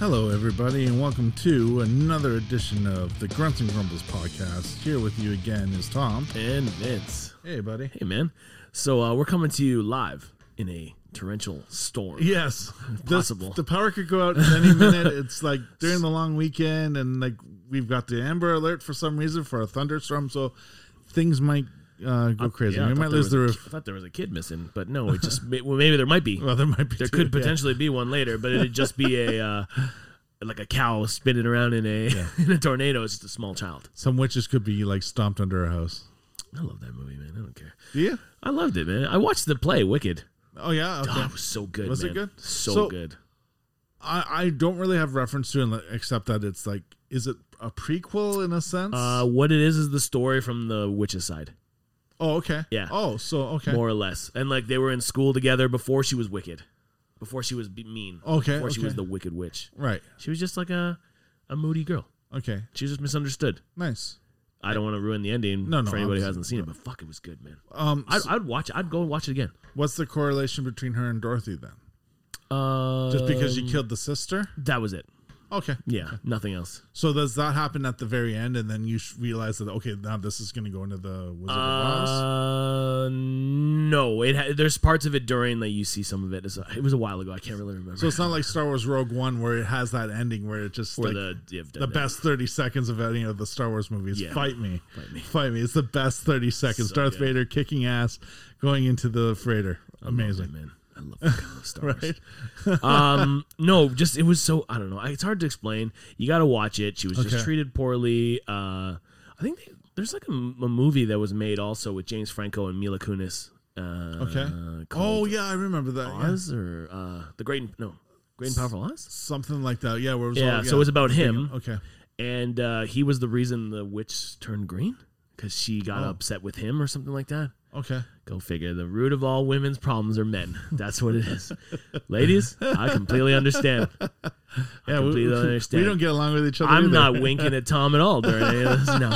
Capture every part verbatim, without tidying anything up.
Hello, everybody, and welcome to another edition of the Grunts and Grumbles podcast. Here with you again is Tom. And Vince. Hey, buddy. Hey, man. So uh, we're coming to you live in a torrential storm. Yes. If possible. This, the power could go out in any minute. It's like during the long weekend, and like we've got the Amber Alert for some reason for a thunderstorm, so things might uh, go crazy. Yeah, we might lose the roof. I thought there was a kid missing, but no, it just well, maybe there might be. Well, there might be. There too, could yeah. potentially be one later, but it'd just be a uh, like a cow spinning around in a Yeah. in a tornado. It's just a small child. Some witches could be like stomped under a house. I love that movie, man. I don't care. Yeah. I loved it, man. I watched the play Wicked. Oh yeah. Okay. Oh, it was so good. Was it man. good? So, So- good. I I don't really have reference to it except that it's like, is it a prequel in a sense? Uh, what it is is the story from the witch's side. oh, okay. Yeah. Oh, so okay. More or less. And like they were in school together before she was wicked, before she was be- mean, Okay. before she okay. was the wicked witch. Right. She was just like a a moody girl. Okay. She was just misunderstood. Nice. I don't want to ruin the ending No, no, for anybody who obviously. hasn't seen it, but fuck, it was good, man. Um, I'd, so I'd watch it. I'd go and watch it again. what's the correlation between her and Dorothy then? Uh, Just because you killed the sister? that was it. Okay. Yeah, nothing else. So does that happen at the very end, and then you sh- realize that okay, now this is going to go into the Wizard of Oz? Uh, no. It ha- there's parts of it during that you see some of it. It's a, it was a while ago. I can't really remember. So it's not like Star Wars Rogue One where it has that ending where it just Or like the yeah, the best thirty seconds of any of the Star Wars movies. Yeah. Fight me, Fight me. fight me. It's the best thirty seconds. So Darth good. Vader kicking ass, going into the freighter. I love Amazing, it, man. I love that kind of Star Wars. right? um no just it was so I don't know it's hard to explain. You got to watch it. She was Okay. just treated poorly. uh I think they, there's like a, m- a movie that was made also with James Franco and Mila Kunis. uh Okay. Oh called yeah, I remember that. Yeah. Oz or uh the Great and- no Great and Powerful Oz. Something like that. Yeah. Where it was Yeah, all, so it's about him. Okay. And uh he was the reason the witch turned green because she got Oh. upset with him or something like that. Okay. Go figure. The root of all women's problems are men. That's what it is. Ladies, I completely understand. I Yeah, we, completely we, understand. we don't get along with each other. I'm either. not winking at Tom at all during any of this. No.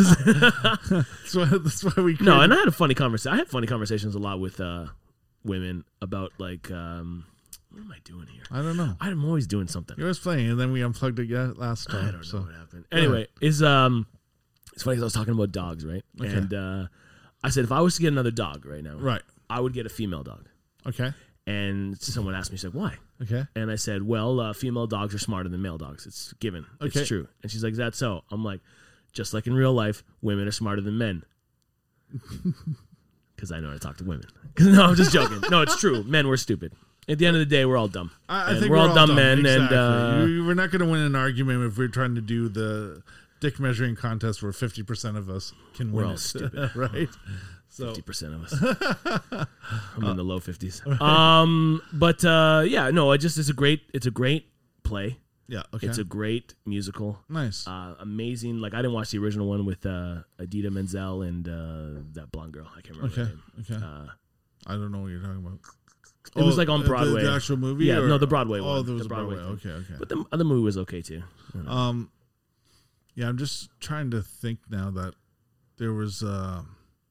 That's why, that's why we. no, created- and I had a funny conversation. I had funny conversations a lot with uh, women about like, um, what am I doing here? I don't know. I'm always doing something. You was playing, and then we unplugged it yeah, last time. I don't know so. what happened. Anyway, is um, it's funny because I was talking about dogs, right? Okay. And uh, I said if I was to get another dog right now, Right. I would get a female dog. Okay. And someone asked me, she's like, why? Okay. And I said, well, uh, female dogs are smarter than male dogs. It's given. Okay. It's true. And she's like, is that so? I'm like, just like in real life, women are smarter than men. Because I know how to talk to women. No, I'm just joking. No, it's true. Men, we're stupid. At the end of the day, we're all dumb. I, I And think we're, all dumb, men. Exactly. And uh, You- we're not going to win an argument if we're trying to do the dick measuring contest where fifty percent of us can We're win all it. stupid. Right? So, fifty percent of us. I'm in the low fifties. Um, but uh, yeah, no, it just it's a great it's a great play. yeah. Okay. It's a great musical. nice. Uh, amazing. Like I didn't watch the original one with uh, Idina Menzel and uh, that blonde girl. I can't remember her Okay. name. Okay. Uh, I don't know what you're talking about. it was like on the- Broadway. The, the actual movie? Yeah, or- no, the Broadway Oh, one. there was The a Broadway. Broadway Okay. Okay. but the other movie was okay too. Um, yeah, I'm just trying to think now that there was uh,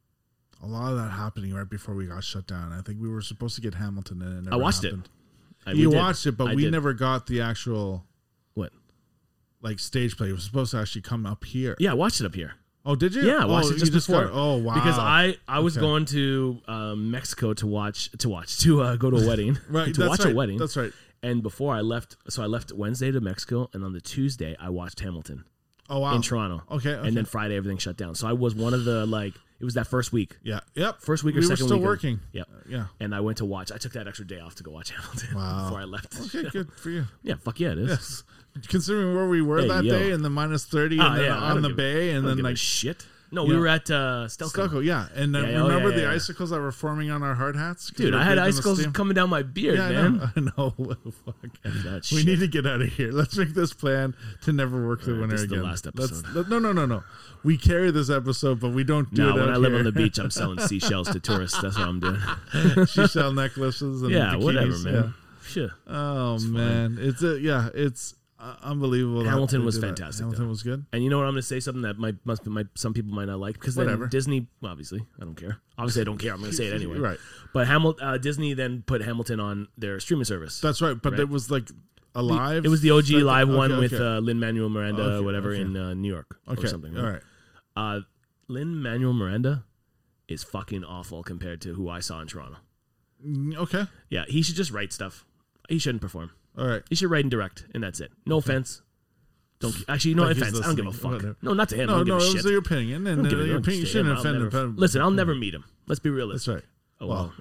a lot of that happening right before we got shut down. I think we were supposed to get Hamilton, and it never I watched happened. it. I, You we did. watched it, but I we did. never got the actual What? like stage play. It was supposed to actually come up here. Yeah, I watched it up here. Oh, did you? Yeah, I oh, watched it you just got- before. oh, wow. Because I, I was Okay. going to um, Mexico to watch to watch to uh, go to a wedding right to that's watch right. a wedding. That's right. And before I left, so I left Wednesday to Mexico, and on the Tuesday I watched Hamilton Oh wow. in Toronto. Okay, okay. And then Friday everything shut down. So I was one of the like it was that first week, yeah. Yep. first week or we second were still week. of- working. Yep. Yeah. And I went to watch. I took that extra day off to go watch Hamilton Wow. before I left. Okay, good for you. Yeah, fuck yeah, it is. Yes. Considering where we were Hey, that yo. day and the minus thirty Ah, and then yeah, I on don't the give- bay I and don't then give a like shit. No, you we know, were at uh, Stelco. Stelco, yeah. And then Yeah, oh, remember yeah, the yeah. icicles that were forming on our hard hats? 'Cause Dude, we were I had breathing the icicles steam? coming down my beard, Yeah, I man. know. I know. Fuck. That We shit. need to get out of here. Let's make this plan to never work the All right, winter this is the again. last Let's- episode. let- no, no, no, no. We carry this episode, but we don't do No, it when out I live here. on the beach, I'm selling seashells to tourists. That's what I'm doing. Seashell necklaces and Yeah, bikinis, whatever, man. yeah. Sure. Oh man, it's a yeah, it's uh, unbelievable. that Hamilton they was did that. fantastic, Hamilton though. was good. And you know what? I'm going to say something that might, must, might some people might not like because then Whatever. Disney, well, obviously, I don't care. Obviously, I don't care. I'm going to say it anyway. Right. But Hamil- uh, Disney then put Hamilton on their streaming service. That's right. But Right. it was like alive. It was the O G That- live okay, one okay. with uh, Lin-Manuel Miranda, Okay, whatever, okay. in uh, New York Okay, or something. all right. Uh, Lin-Manuel Miranda is fucking awful compared to who I saw in Toronto. Mm, Okay, Yeah, he should just write stuff. He shouldn't perform. all right. He should write and direct, and that's it. No offense. Don't actually, no Like he's offense. I don't give a listening. fuck. Whatever. No, not to him. I No, don't no, give a it shit. was your opinion, and Don't uh, give a- your don't opinion, you say him. shouldn't I'll offend. never- offend- Listen, I'll never meet him. Let's be realistic. That's right. Oh, well.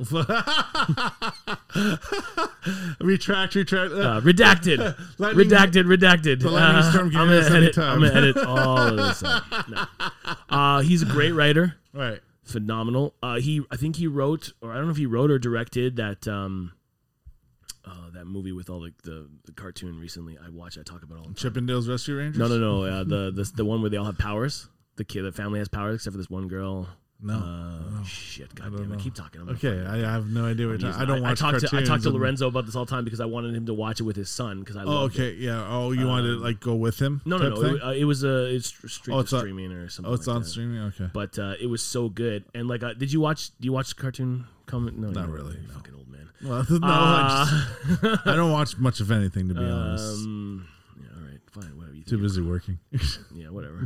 retract, retract. Uh, Uh, redacted. Lightning- redacted, redacted. The lightning Uh, storm can I'm hit gonna us edit. anytime. I'm gonna edit all of this out. No. Uh, he's a great writer. right. Phenomenal. Uh, he, I think he wrote, or I don't know if he wrote or directed that um, uh, that movie with all the, the the cartoon recently. I watched. I talk about it all the time. Chippendales Rescue Rangers. No, no, no. Uh, the, the the one where they all have powers. The kid, the family has powers except for this one girl. No. Uh, shit. God don't damn it. know. Keep talking. I'm gonna Okay, find it. I, I have no idea what you're He's- talking. I don't watch I talked cartoons. to I talked to and- Lorenzo about this all the time because I wanted him to watch it with his son because I Oh, love it. okay, yeah. Oh, you wanted to like go with him? No, no, type no. thing? It, uh, it was a it's street Oh, it's on- streaming or something. Oh, it's like on that. streaming. Okay. But uh, it was so good. And like, uh, did you watch? Do you watch cartoon comment? No, Not you really, You're no. fucking old man. Well, no, I, Uh, just, I don't watch much of anything to be honest. um, yeah, all right, fine, whatever you Too think. busy working. Yeah, whatever.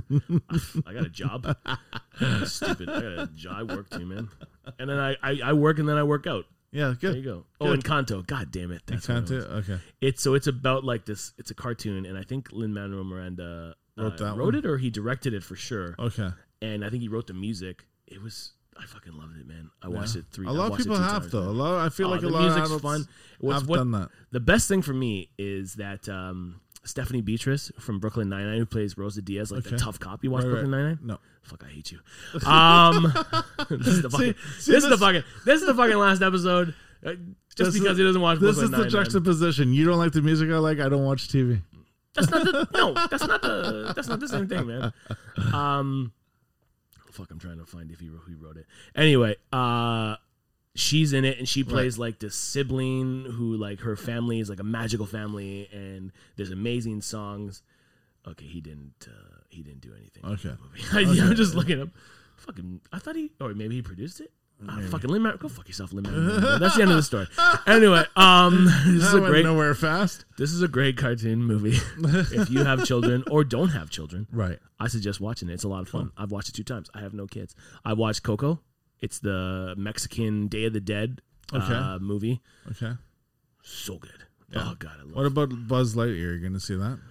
I got a job. Stupid. I got a job. I work too, man. And then I, I, I work and then I work out. yeah, There good. you go. Oh, Good. Encanto. God damn it. That's what it Content. was. Okay. It's so it's about like this. It's a cartoon, and I think Lin Manuel Miranda uh, Wrote that wrote one? it or he directed it for sure. Okay. And I think he wrote the music. It was. I fucking loved it, man. I watched it three. A I lot of watched it people two have times, though. man. A lot. I feel Oh, like a the lot music's of adults fun. What's have what, done that. The best thing for me is that um, Stephanie Beatrice from Brooklyn Nine-Nine, who plays Rosa Diaz, like the Okay. tough cop. You watch Right, Brooklyn right. Nine-Nine? No. Fuck, I hate you. Um, this is the fucking. see, this is the this- fucking. This is the fucking last episode. Uh, Just This because is- he doesn't watch This Brooklyn is the Nine-Nine. juxtaposition. You don't like the music I like. I don't watch T V. That's not the no. That's not the. That's not the same thing, man. Um, fuck. I'm trying to find if he wrote, who wrote it. Anyway, uh, she's in it and she plays like this sibling who like her family is like a magical family and there's amazing songs. Okay, he didn't. Uh, he didn't do anything. in Okay. that movie. I'm just looking up. Fucking. I thought he. Or maybe he produced it. Ah, fucking Lin Manuel. Go fuck yourself, Lin Manuel. That's the end of the story. Anyway, um, this is I a went great. nowhere fast. This is a great cartoon movie. If you have children or don't have children, Right. I suggest watching it. It's a lot of fun. I've watched it two times. I have no kids. I watched Coco. It's the Mexican Day of the Dead uh, Okay. movie. Okay. So good. Yeah. Oh god, I love What it. about Buzz Lightyear? Are you going to see that?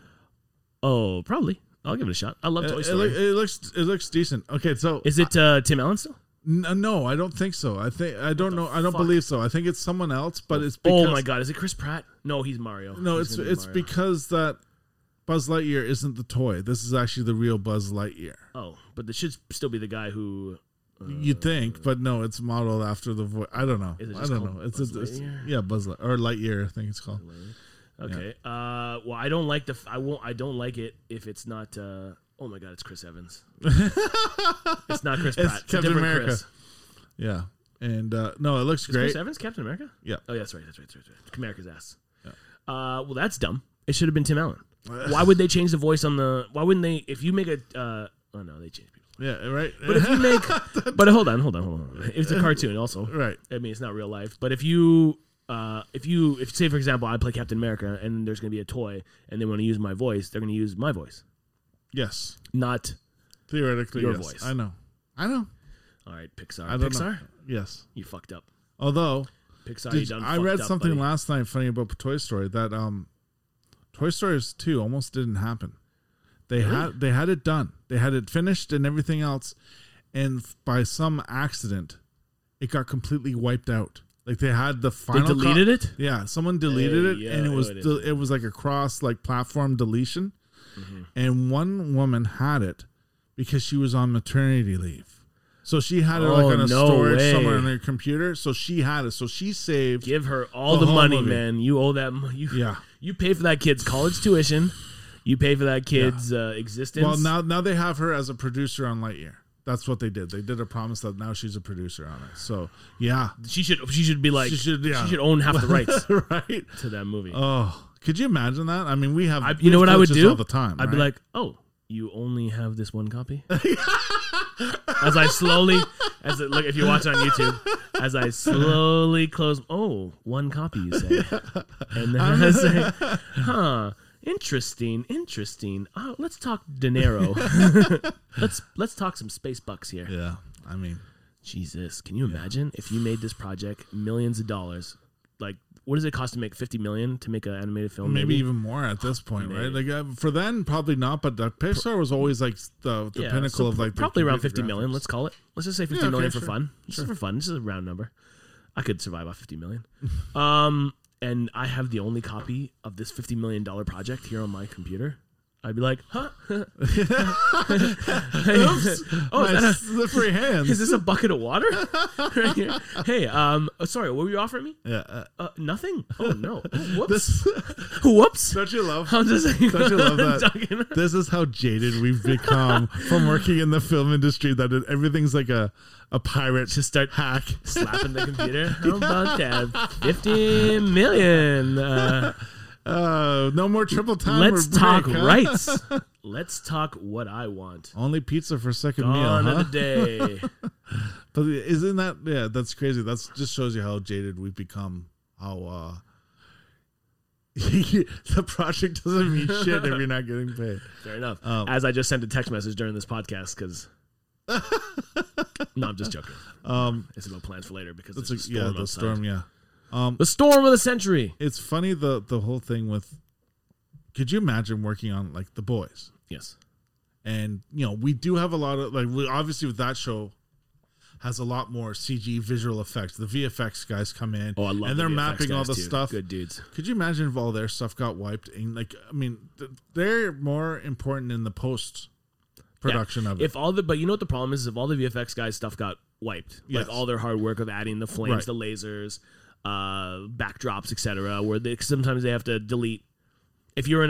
Oh, probably. I'll give it a shot. I love It, Toy it, Story. look- it looks it looks decent. Okay, so Is it uh, Tim Allen still? N- no, I don't think so. I think I don't the know. I don't fuck? believe so. I think it's someone else, but it's because Oh my god, is it Chris Pratt? No, he's Mario. no, He's it's gonna be it's Mario. because that Buzz Lightyear isn't the toy. This is actually the real Buzz Lightyear. Oh, but it should still be the guy who. Uh, You'd think, but no, it's modeled after the voice. I don't know. Is it I just don't called know. It's, Buzz a, it's Lightyear? yeah, Buzz Light or Lightyear. I think it's called. Okay. Uh, well, I don't like the. f- I won't. I don't like it if it's not. Uh, oh my god, it's Chris Evans. It's not Chris It's Pratt. It's, a Captain different America. Chris. Yeah, and uh, no, it looks Is great. Chris Evans Captain America? Yeah. Oh, yeah, that's right. That's right. That's right. That's right. America's ass. Yeah. Uh, well, that's dumb. It should have been Tim Allen. Why would they change the voice on the? Why wouldn't they? If you make a. Uh, oh no, they change people. Yeah, right. But if you make. But hold on, hold on, hold on. It's a cartoon, also. right, I mean, it's not real life. But if you, uh, if you, if say for example, I play Captain America, and there's going to be a toy, and they want to use my voice, they're going to use my voice, yes, not. theoretically, Your yes. voice. I know, I know. All right, Pixar. I don't Pixar, know. Yes, you fucked up. although Pixar, you did, done. I fucked read up, something buddy. last night funny about Toy Story that um, Toy Story two almost didn't happen. They Really? had they had it done. They had it finished and everything else, and f- by some accident, it got completely wiped out. Like they had the They final. co- deleted it. Yeah, someone deleted Hey, it, yeah, and it was it is. del- it was like a cross like platform deletion, Mm-hmm. and one woman had it because she was on maternity leave. So she had it like Oh, on a no storage way. somewhere on her computer. So she had it. So she saved. Give her all The the, whole money, movie. man. You owe that. mo- You Yeah. You pay for that kid's college tuition. You pay for that kid's uh, existence. Well, now now they have her as a producer on Lightyear. That's what they did. They did a promise that now she's a producer on it. So yeah, she should. She should be like. She She should, should. yeah. own half the rights right. to that movie. Oh, could you imagine that? I mean, we have. I, we you know have what I would glitches do all the time. I'd be right? like, oh, you only have this one copy. As I slowly, as it, look, if you watch on YouTube, as I slowly close, oh, one copy, you say, and then I say, huh, interesting, interesting. Oh, let's talk dinero. let's let's talk some space bucks here. Yeah, I mean, Jesus, can you imagine if you made this project millions of dollars? Like, what does it cost to make fifty million to make an animated film? maybe, Maybe even more at this point, Maybe. right? Like uh, for then, probably not. But the Pixar was always like the the Yeah, pinnacle so of like the probably around computer fifty million. graphics. Let's call it. Let's just say fifty Yeah, okay, million for sure. fun. Just Sure. for fun. This is a round number. I could survive off fifty million. um, and I have the only copy of this fifty million dollar project here on my computer. I'd be like, huh? Oops, Oh, is my that a- slippery hands. Is this a bucket of water right here? Hey, um, oh, sorry, what were you offering me? yeah, uh, Uh, nothing. Oh no. Whoops. this Whoops. don't you love? I'm just Don't you love that? talking- This is how jaded we've become from working in the film industry. That it, everything's like a a pirate Just start hack. slapping the computer. How about that? Fifty million. Uh, Uh, no more triple time. let's or break, talk huh? rights. Let's talk what I want. Only pizza for second Gone meal, of huh? the day. But isn't that yeah? That's crazy. That's just shows you how jaded we've become. How uh, the project doesn't mean shit if you're not getting paid. Fair enough. Um, As I just sent a text message during this podcast because. No, I'm just joking. Um, It's about plans for later because that's there's a, a storm yeah, the outside. storm. Yeah. Um, The storm of the century. it's funny the the whole thing with. Could you imagine working on like The Boys? Yes. And you know we do have a lot of like we, obviously with that show has a lot more C G visual effects. The V F X guys come in Oh, I love and the they're V F X mapping all guys the too. stuff. Good dudes. Could you imagine if all their stuff got wiped? And like I mean, th- they're more important in the post production of it. If all the, but you know what the problem is? If all the V F X guys stuff got wiped, Yes. like all their hard work of adding the flames, Right. the lasers, uh, backdrops, et cetera, where they, sometimes they have to delete. If you're in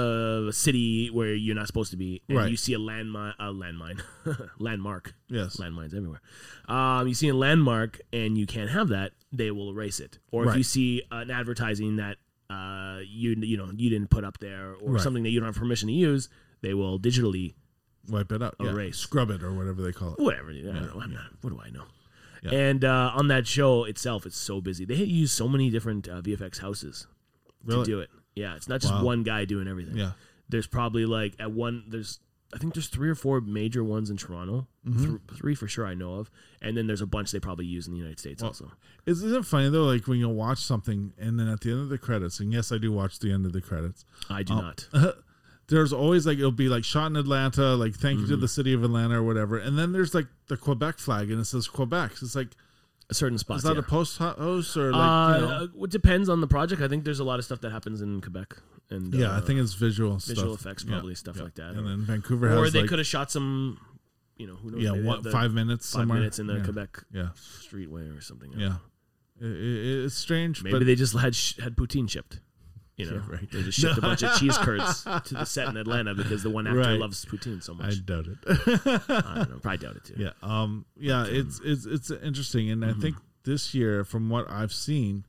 a city where you're not supposed to be, and Right. you see a landmine, a landmine, landmark, Yes. landmines everywhere. Um, you see a landmark and you can't have that, they will erase it. Or if Right. you see an advertising that uh, you you know you didn't put up there, or Right. something that you don't have permission to use, they will digitally Wipe it out. Yeah. Erase. Scrub it or whatever they call it. whatever. I don't know. I'm not, what do I know? Yeah. And uh, on that show itself, it's so busy. They use so many different uh, V F X houses Really? to do it. Yeah, it's not just Wow. one guy doing everything. Yeah. There's probably like at one. There's I think there's three or four major ones in Toronto. Mm-hmm. Th- three for sure I know of, and then there's a bunch they probably use in the United States Well, also. Isn't it funny though? Like when you watch something and then at the end of the credits, and yes, I do watch the end of the credits. I do um, not. There's always like it'll be like shot in Atlanta, like thank you to Mm-hmm. the city of Atlanta or whatever, and then there's like the Quebec flag and it says Quebec. It's like A certain spot. is that yeah. a post house or like uh, you know? It depends on the project. I think there's a lot of stuff that happens in Quebec, and Yeah, uh, I think it's visual visual stuff. effects Yeah, probably stuff yeah. like that. And or then Vancouver or has they like could have shot some, you know, who knows? yeah, maybe they what, have the five minutes five somewhere. minutes in the yeah. Quebec Yeah, streetway or something. yeah. It, it, it's strange, Maybe but they just had sh- had poutine shipped. You know, Yeah, right. they just shipped a bunch of cheese curds to the set in Atlanta because the one actor Right. loves poutine so I much. doubt it. I, don't know, probably doubt it too. Yeah, um, yeah, it's it's it's interesting, and Mm-hmm. I think this year, from what I've seen,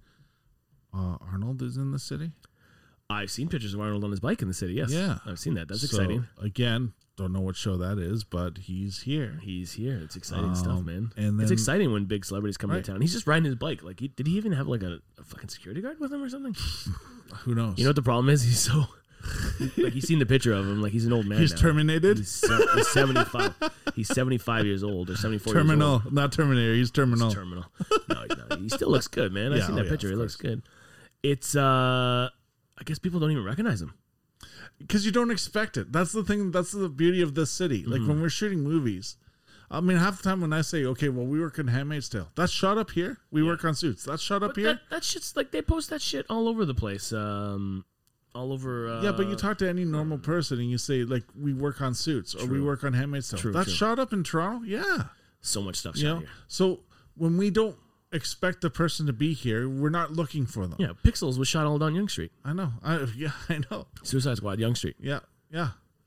uh, Arnold is in the city. I've seen pictures of Arnold on his bike in the city. Yes, Yeah. I've seen that. That's So, exciting. Again, don't know what show that is, but he's here. He's here. It's exciting stuff, Um, man. and it's then- exciting when big celebrities come Right. to town. He's just riding his bike. Like, he, did he even have like a, a fucking security guard with him or something? Who knows? You know what the problem is? He's so like you've seen the picture of him. Like he's an old man. he's now. terminated. He's, se- he's seventy-five. He's seventy-five years old or seventy-four. Terminal, years old. not Terminator. He's terminal. He's terminal. No, he's not. He still looks good, man. I've Yeah, seen oh that yeah, picture. of It looks good. It's uh, I guess people don't even recognize him. Because you don't expect it. That's the thing. That's the beauty of this city. Like Mm-hmm. when we're shooting movies, I mean, half the time when I say, okay, well, we work on Handmaid's Tale, that's shot up here. We work on Suits. That's shot up But here. that, that shit's like they post that shit all over the place. Um, all over. Uh, Yeah, but you talk to any normal person and you say, like, we work on Suits or we True. work on Handmaid's Tale. True, That's true. shot up in Toronto? Yeah. so much stuff You shot know? here. So when we don't expect the person to be here, we're not looking for them. Yeah, Pixels was shot all down Yonge Street. I know. I, yeah, I know. Suicide Squad, Yonge Street. Yeah. Yeah.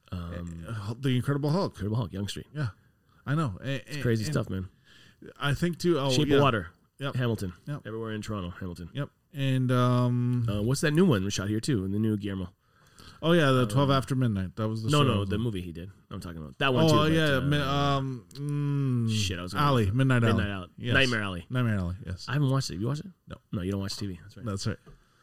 Um, Uh, the Incredible Hulk. Incredible Hulk, Yonge Street. Yeah. I know. A- a- Crazy and stuff, man. I think, too. Oh, Shape yeah. of Water. Yep. Hamilton. Yep. Everywhere in Toronto, Hamilton. Yep. And, um, Uh, what's that new one? Was shot here too, in the new Guillermo. Oh yeah, the Um, twelve After Midnight. That was the no, show I no, was the on. movie he did. I'm talking about that one too. Oh but, yeah, uh, mi- um, mm, shit, I was gonna- Alley, Midnight Alley, Midnight Alley, Yes. Nightmare Alley. Nightmare Alley. Yes, I haven't watched it. You watched it? No. no, you don't watch T V. That's right. that's right.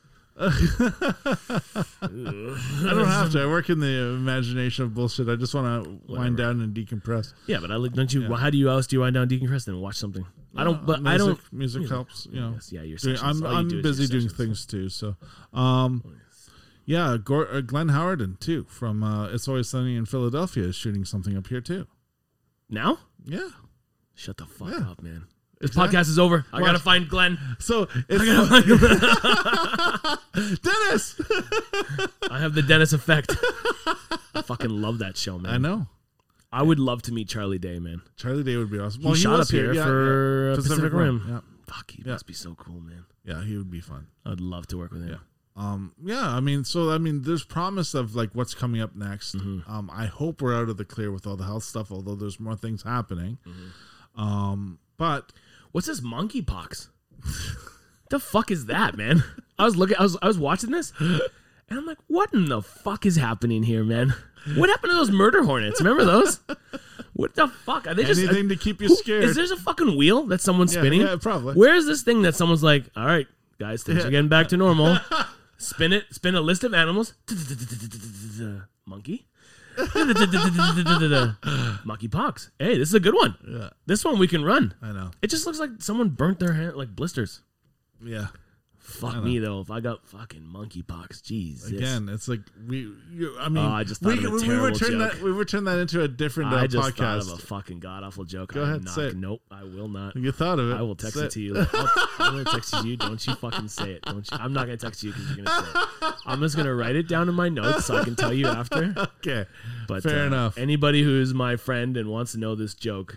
I don't have to. I work in the imagination of bullshit. I just want to wind down and decompress. Yeah, but I like. Don't you? Yeah. How do you else do you wind down, decompress, and watch something? I don't. But music, I don't. Music, music. helps. You know. Yes, yeah, your Doing- sessions. I'm All you I'm do is busy your doing sessions. things too. So, um, yeah, Gor- uh, Glenn Howerton too from uh, It's Always Sunny in Philadelphia is shooting something up here too. Now? Yeah. Shut the fuck Yeah. up, man. This Exactly. podcast is over. I What? gotta find Glenn. So I it's gotta find Dennis. I have the Dennis effect. I fucking love that show, man. I know. I would love to meet Charlie Day, man. Charlie Day would be awesome. He shot was up here yeah, for yeah. uh, Pacific, Rim. Yeah. Fuck, he Yeah. must be so cool, man. Yeah, he would be fun. I'd love to work with him. Yeah. Um, yeah, I mean, so I mean, there's promise of like what's coming up next. Mm-hmm. Um, I hope we're out of the clear with all the health stuff, although there's more things happening. Mm-hmm. Um, but What's this monkeypox? The fuck is that, man? I was looking. I was I was watching this, and I'm like, what in the fuck is happening here, man? What happened to those murder hornets? Remember those? What the fuck? Are they just anything to keep you who- scared. Is there a fucking wheel that someone's yeah, spinning? yeah, probably. Where is this thing that someone's like, all right, guys, things Yeah. are getting back to normal. Spin it. Spin a list of animals. Monkey. Monkeypox. Hey, this is a good one. Yeah, This one we can run. I know. It just looks like someone burnt their hand like blisters. Yeah. Fuck me though, if I got fucking monkeypox, Jesus. Again, it's like we. You, I mean, Oh, I just we, thought of a we, we terrible would turn joke. that. We would turn that into a different uh, I just podcast. thought of a fucking god awful joke. Go I'm ahead, not, say it. Nope, I will not. You thought of it. I will text Say it to you. I'll, I'm gonna text it to you. Don't you fucking say it. Don't you? I'm not gonna text you because you're gonna say it. I'm just gonna write it down in my notes so I can tell you after. Okay. But Fair uh, enough. Anybody who's my friend and wants to know this joke,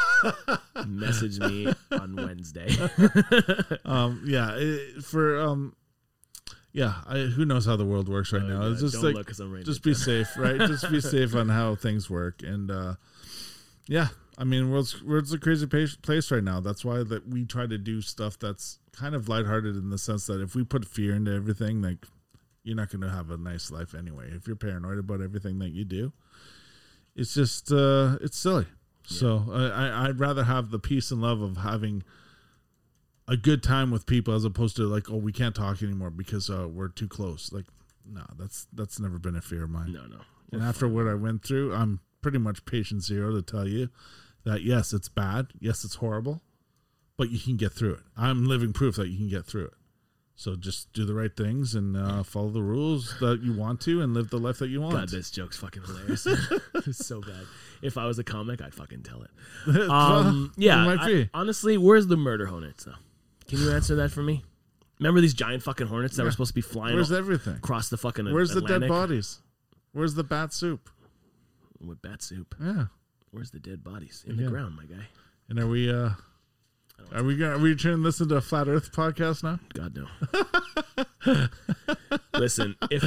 message me on Wednesday. Um. Yeah. It, for um. Yeah. I, who knows how the world works right Oh, now? God, It's just don't like look 'cause I'm writing just it be down. safe, right? Just be safe on how things work, and uh, yeah. I mean, world's world's a crazy pa- place right now. That's why that we try to do stuff that's kind of lighthearted in the sense that if we put fear into everything, like you're not going to have a nice life anyway. If you're paranoid about everything that you do, it's just uh, it's silly. So I, I, I'd rather have the peace and love of having a good time with people as opposed to like, oh, we can't talk anymore because uh, we're too close. Like, no, that's that's never been a fear of mine. No, no. And after what I went through, I'm pretty much patient zero to tell you that yes, it's bad, yes, it's horrible, but you can get through it. I'm living proof that you can get through it. So just do the right things and uh, follow the rules that you want to and live the life that you want. God, this joke's fucking hilarious. It's so bad. If I was a comic, I'd fucking tell it. Um, yeah, It might I- be. honestly, where's the murder hornets though? Can you answer that for me? Remember these giant fucking hornets that were supposed to be flying Where's all- everything? across the fucking Where's the Atlantic dead bodies? Where's the bat soup? with bat soup? Yeah. Where's the dead bodies in Yeah. the ground, my guy? And are we uh are we gonna are we turning this into a flat earth podcast now? God no. Listen, if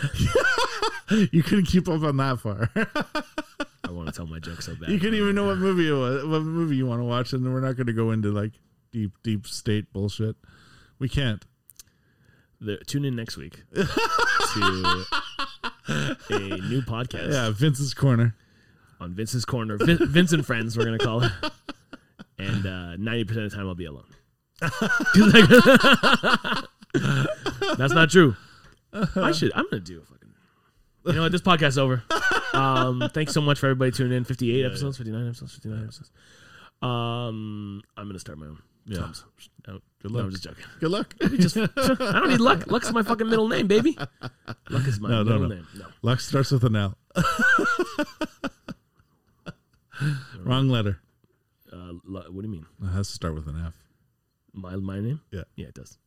the, You couldn't keep up on that far. I want to tell my joke so bad. You couldn't even know what movie it was, what movie you want to watch, and we're not going to go into like deep, deep state bullshit. We can't. The, tune in next week to a new podcast. Yeah, Vince's Corner. On Vince's Corner. Vin, Vince and Friends, we're going to call it. And uh, ninety percent of the time I'll be alone. That's not true. I should, I'm going to do a fucking, you know what, this podcast's over. Um, thanks so much for everybody tuning in. fifty-eight Yeah, episodes, fifty-nine episodes, fifty-nine episodes. Um, I'm going to start my own. Yeah. Tums. No, Good no, luck. I'm just joking. Good luck. Just, I don't need luck. Luck's my fucking middle name, baby. Luck is my No, no, middle no. name. No. Luck starts with an L. Wrong letter. Uh, lu- what do you mean? It has to start with an F. My my name? Yeah. Yeah, it does.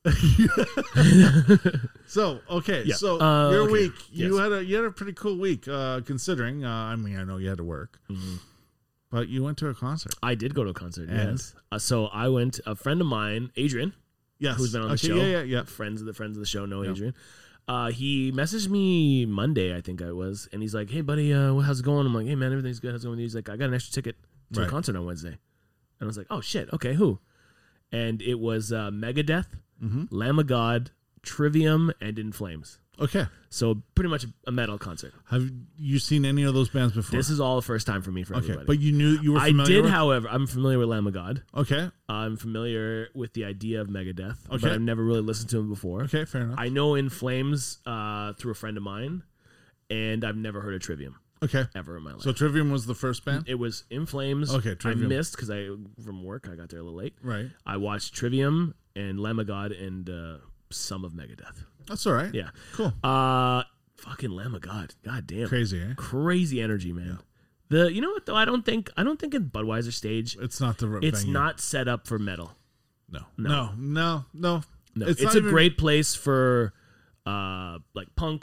So okay, Yeah. so Uh, your okay. week, you Yes. had a you had a pretty cool week, uh, considering. Uh, I mean, I know you had to work, Mm-hmm. but you went to a concert. I did go to a concert. And? Yes. Uh, so I went. A friend of mine, Adrian, Yes, who's been on the okay, show. Yeah, yeah, yeah. Friends of the friends of the show know Yeah. Adrian. Uh, he messaged me Monday, I think I was, and he's like, "Hey, buddy, uh, how's it going?" I'm like, "Hey, man, everything's good. How's it going?" He's like, "I got an extra ticket to Right. a concert on Wednesday," and I was like, "Oh shit, okay, who?" And it was uh, Megadeth, Mm-hmm. Lamb of God, Trivium, and In Flames. Okay. So pretty much a metal concert. Have you seen any of those bands before? This is all the first time for me for okay, everybody. but you knew you were I familiar did, with? however, I'm familiar with Lamb of God. Okay. I'm familiar with the idea of Megadeth, Okay. but I've never really listened to them before. Okay, fair enough. I know In Flames uh, through a friend of mine, and I've never heard of Trivium okay. ever in my life. So Trivium was the first band? It was In Flames. Okay, I Trivium. missed because I from work. I got there a little late. Right. I watched Trivium and Lamb of God and uh, some of Megadeth. That's all right. Yeah. Cool. Uh, fucking Lamb of God. God damn. Crazy, eh? Crazy energy, man. The you know what though? I don't think I don't think in Budweiser stage It's not the right it's venue. not set up for metal. No. No. No. No. No. No, It's it's, not a even- great place for uh, like punk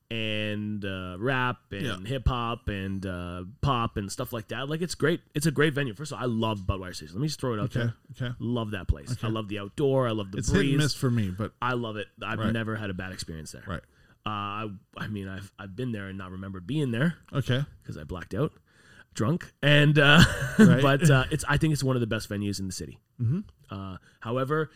and uh, rap and Yeah. hip hop and uh, pop and stuff like that. Like it's great. It's a great venue. First of all, I love Budweiser Station. Let me just throw it out Okay. there. Okay. Love that place. I love the outdoor. I love the It's hit breeze. and miss for me, but I love it. I've Right. never had a bad experience there. right. Uh, I I mean I've I've been there and not remembered being there Okay. because I blacked out, drunk, and uh, Right. but uh, it's I think it's one of the best venues in the city. Mhm. Uh, however,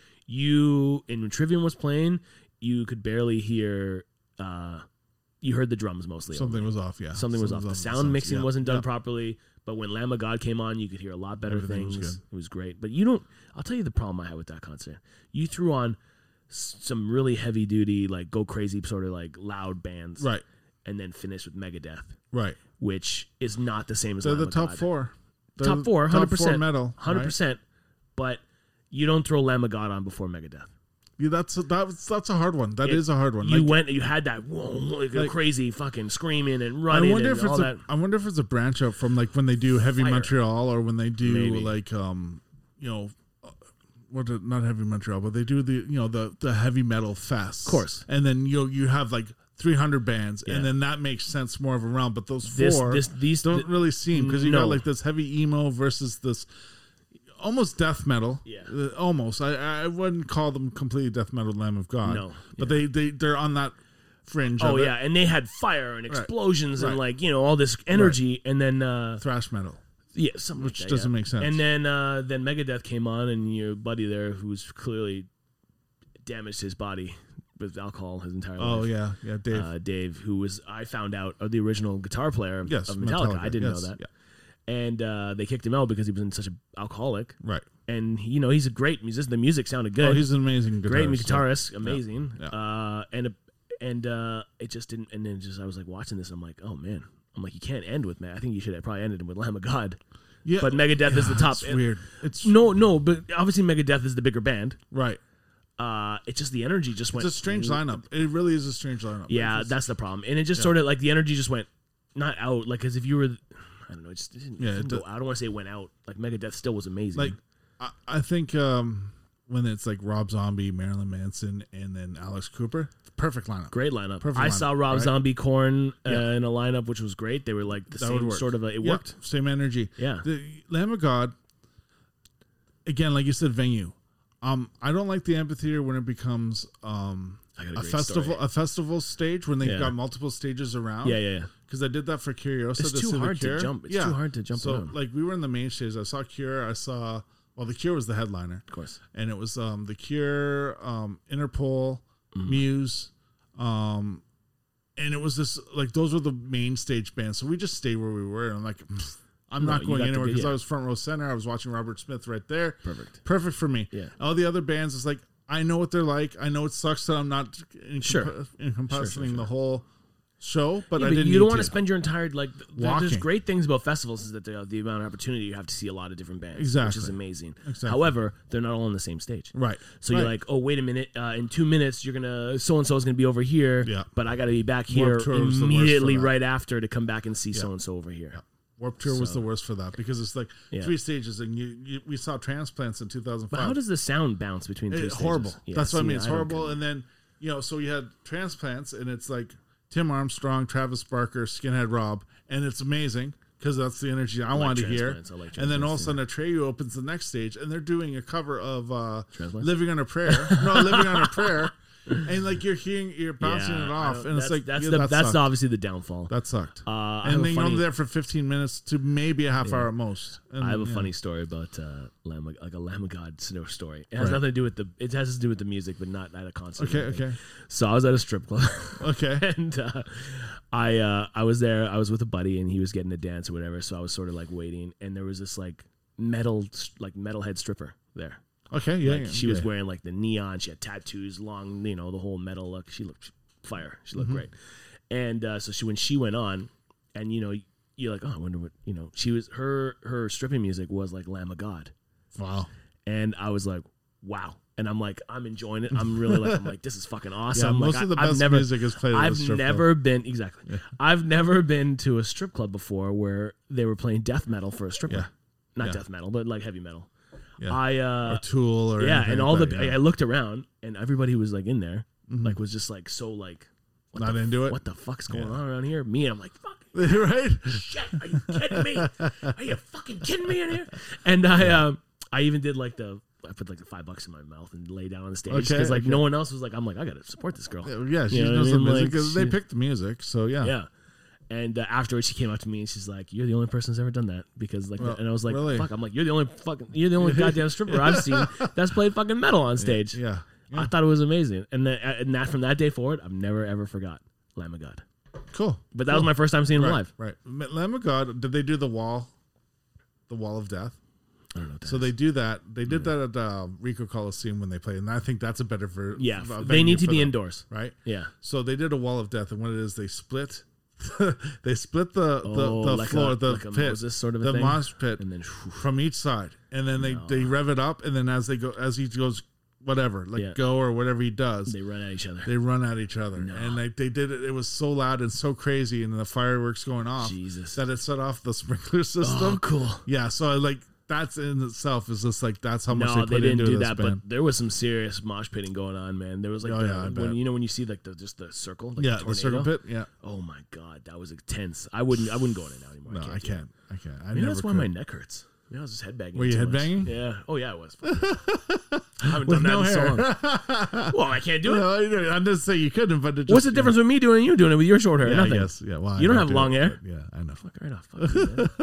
you in when Trivium was playing, you could barely hear. Uh, you heard the drums mostly. Something only. was off, yeah. Something was off. The sound mixing wasn't done properly. But when Lamb of God came on, you could hear a lot better Everything was things. good. It was great. But you don't. I'll tell you the problem I had with that concert. You threw on s- some really heavy duty, like go crazy, sort of like loud bands, Right. and then finished with Megadeth, Right. which is not the same as They're Lamb the of top God. four. They're Top the four, top hundred percent, four metal. hundred right? percent. But you don't throw Lamb of God on before Megadeth. Yeah, that's a, that's that's a hard one. That It- is a hard one. You Like, went, you had that whoa, like, like- crazy fucking screaming and I running wonder and if it's all a, that. I wonder if it's a branch out from like when they do Heavy Fire. Montreal or when they do Maybe. like um you know uh, what are- not Heavy Montreal but they do the you know the the heavy metal fests. Of course. And then you you have like three hundred bands Yeah. and then that makes sense more of a round, but those This, four this, these, don't th- really seem because you no. got like this heavy emo versus this almost death metal. Yeah. Uh, almost. I I wouldn't call them completely death metal Lamb of God. No. But they they they're on that fringe oh of it. yeah, and they had fire and explosions and Right. like you know all this energy, and then uh, Thrash metal. yeah, something Which like that, doesn't yeah. make sense. And then uh, then Megadeth came on, and your buddy there, who's clearly damaged his body with alcohol his entire life. Oh yeah, yeah, Dave. Uh, Dave, who was I found out uh, the original guitar player of, yes, of Metallica. I didn't yes, know that. Yeah. And uh, they kicked him out because he was in such an alcoholic. Right. And you know he's a great musician. The music sounded good. Oh, he's an amazing guitarist. great so- guitarist, amazing. Yeah. Uh, and and uh, it just didn't. And then just I was like watching this. I'm like, oh man. I'm like, you can't end with Matt. I think you should have probably ended with Lamb of God. Yeah, But Megadeth is the top. It's weird. It's No, no, but obviously Megadeth is the bigger band. right. Uh, it's just the energy just went. It's a strange lineup. It really is a strange lineup. Yeah, It's- that's the problem. And it just sort of like the energy just went not out. Like as if you were, I don't know. It just didn't, Yeah, it didn't it go, do- I don't want to say it went out. Like Megadeth still was amazing. like I, I think um, when it's like Rob Zombie, Marilyn Manson, and then Alex Cooper, perfect lineup. Great lineup. Perfect I lineup, saw Rob right? Zombie, Korn uh, Yeah. in a lineup, which was great. They were like the That would same work. sort of a, it Yeah, worked. Same energy. Yeah. The Lamb of God. Again, like you said, venue. Um, I don't like the amphitheater when it becomes um I got a a great festival story. a festival stage when they've Yeah. got multiple stages around. Yeah, yeah, yeah. Because I did that for Curiosa. It's to too see the hard to Cure. jump. It's yeah. too hard to jump So around. like we were in the main stage. I saw Cure. I saw well, the Cure was the headliner, Of course. and it was um the Cure, um Interpol, Mm-hmm. Muse, um, and it was this like those were the main stage bands. So we just stayed where we were. And I'm like, "Pfft, I'm No, not you going got the anywhere good- because yeah. I was front row center. I was watching Robert Smith right there. Perfect. Perfect for me. Yeah. All the other bands is like I know what they're like. I know it sucks that I'm not in Sure. encompassing sure. the whole show, but Yeah, I but didn't. you don't want want to spend your entire like. th- There's Walking. great things about festivals is that the, the amount of opportunity you have to see a lot of different bands, which Exactly. is amazing. Exactly. However, they're not all on the same stage. right. So right. you're like, oh wait a minute, uh, in two minutes you're gonna so and so is gonna be over here, Yeah. but I got to be back here Warped Tour was the worst immediately for that. right after to come back and see so and so over here. Warped Tour was So- the worst for that because it's like Yeah. three stages, and you, you we saw Transplants in two thousand five. But how does the sound bounce between two It's stages? horrible. Yeah, That's what I see, mean. It's don't horrible. get it. And then you know, so you had Transplants, and it's like Tim Armstrong, Travis Barker, Skinhead Rob, and it's amazing because that's the energy I, like wanted to hear. Transplants. I like And then all of a Transplants, sudden, Atreyu opens the next stage, and they're doing a cover of uh, Transplants? "Living on a Prayer." No, "Living on a Prayer," and like you're hearing, you're bouncing Yeah, it I off, don't- and it's that's, like that's yeah, the that that's sucked. obviously the downfall. That sucked. Uh, I have and a then you're funny, only there for fifteen minutes to maybe a half Yeah. hour at most. And, I have a yeah. funny story about uh, Lamb of, like a Lamb of God snow story. It has Right. nothing to do with the. It has to do with the music, but not at a concert. or Okay, anything. okay, So I was at a strip club, okay. and uh, I uh, I was there. I was with a buddy, and he was getting a dance or whatever. So I was sort of like waiting, and there was this like metal like metalhead stripper there. Okay, yeah, Like yeah, she was yeah. wearing like the neon. She had tattoos, long, you know, the whole metal look. She looked fire. She looked Mm-hmm. great. And uh, so she when she went on, and you know, you're like, oh, I wonder what you know. She was her her stripping music was like Lamb of God, Wow. and I was like, wow. And I'm like, I'm enjoying it. I'm really like, I'm like, this is fucking awesome. Yeah, like, most of the I, I've best never, music is played at a I've strip club. never been exactly. I've never been to a strip club before where they were playing death metal for a stripper. Yeah. Not Yeah. death metal, but like heavy metal. Yeah. I uh or Tool or yeah, anything and like all that, the yeah. I, I looked around and everybody who was like in there, Mhm. like was just like so like what Not the, into it? What the fuck's going Yeah. on around here? Me and I'm like, fuck right? shit, are you kidding me? Are you fucking kidding me in here? And I um I even did like the I put like the five bucks in my mouth and lay down on the stage because Okay, like okay. no one else was like I'm like I gotta support this girl. Yeah, she You know what I knows the mean? music Like, 'cause they she- picked the music, so yeah. Yeah. And uh, afterwards, she came up to me and she's like, "You're the only person who's ever done that." Because like, Well, and I was like, really? "Fuck!" I'm like, "You're the only fucking, you're the only goddamn stripper I've seen that's played fucking metal on stage." Yeah. I thought it was amazing, and then and that from that day forward, I've never ever forgot Lamb of God. Cool. But that Cool. was my first time seeing him right, live. Right. Lamb of God, did they do the wall? The wall of death? I don't know. What that So is. they do that. They did that at uh, Rico Coliseum when they played, and I think that's a better for yeah, uh, they venue need to for be them, indoors. right? Yeah. So they did a wall of death, and what it is, they split, they split the the, Oh, the like floor, a, the like a pit, Moses sort of a the thing. mosh pit and then from each side, and then they they rev it up, and then as they go, as he goes, whatever, like Yeah. go or whatever he does, they run at each other. they run at each other, No. and like they did it. It was so loud and so crazy, and the fireworks going off Jesus. that it set off the sprinkler system. Oh, cool. Yeah, so like that's in itself is just like that's how much No, they they put didn't into do this that, band. but there was some serious mosh pitting going on, man. There was like, Oh, the, yeah, I when, bet. you know, when you see like the just the circle, like yeah, the, the circle tornado? pit. Yeah, Oh my god, that was intense. I wouldn't, I wouldn't go in it now anymore. no, I I can't. do can't. I can't. I Maybe never that's why could. my neck hurts. Maybe I was just headbanging. Were you too much. headbanging? Yeah. Oh yeah, I was. I haven't With done that no in so hair. long. Well, I can't do it. No, I know, I'm just saying you couldn't, but it just, What's the difference with me doing it and you doing it with your short hair? Yeah, Nothing. I guess. Yeah, well, I You don't have do long it, hair. but Yeah, I know. Fuck right off. Fuck you, man.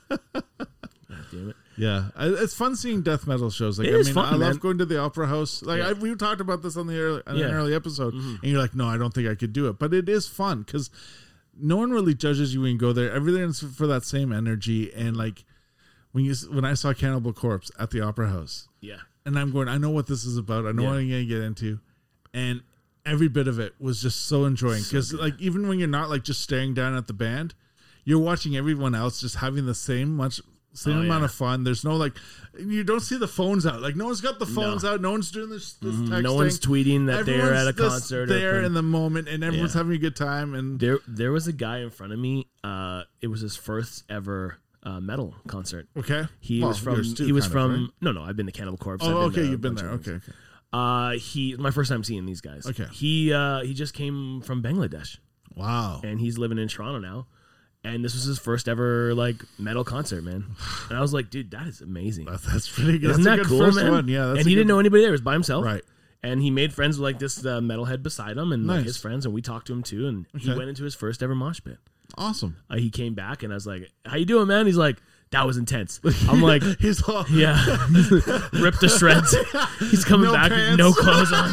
God damn it. Yeah, I- it's fun seeing death metal shows. Like, It I is mean, fun, I love man. going to the opera house. Like, Yeah. I, we talked about this on the early, on Yeah. an early episode, Mhm. and you're like, "No, I don't think I could do it." But it is fun because no one really judges you when you go there. Everything's for that same energy, and like when you when I saw Cannibal Corpse at the opera house, Yeah. and I'm going, I know what this is about. I know Yeah. what I'm gonna get into, and every bit of it was just so enjoying So because good. like even when you're not like just staring down at the band, you're watching everyone else just having the same much same Oh, amount yeah. of fun. There's no like you don't see the phones out. Like no one's got the phones No. out. No one's doing this. this Mhm. texting. No one's tweeting that they're Everyone's at a just concert. or there playing- in the moment, and everyone's Yeah. having a good time. And There, there was a guy in front of me. Uh, it was his first ever uh, metal concert. okay, He Well, was from. yours too, He was kind of, from. right? No, no. I've been to Cannibal Corpse. Oh, I've been okay, to a you've been bunch there. of them. Okay, okay. Uh, he my first time seeing these guys. Okay. He uh, he just came from Bangladesh Wow. and he's living in Toronto now. And this was his first ever like metal concert, man. And I was like, dude, that is amazing. That's, that's pretty good. Isn't that's a that good cool, first man? one. Yeah, that's and a he good- didn't know anybody there. He was by himself. Right. And he made friends with like this uh, metalhead beside him and like, Nice. his friends, and we talked to him too. And he Okay. went into his first ever mosh pit. Awesome. Uh, he came back, and I was like, "How you doing, man?" He's like, "That was intense." I'm like, He's all "Yeah, ripped to shreds." He's coming No back, with pants. no clothes on.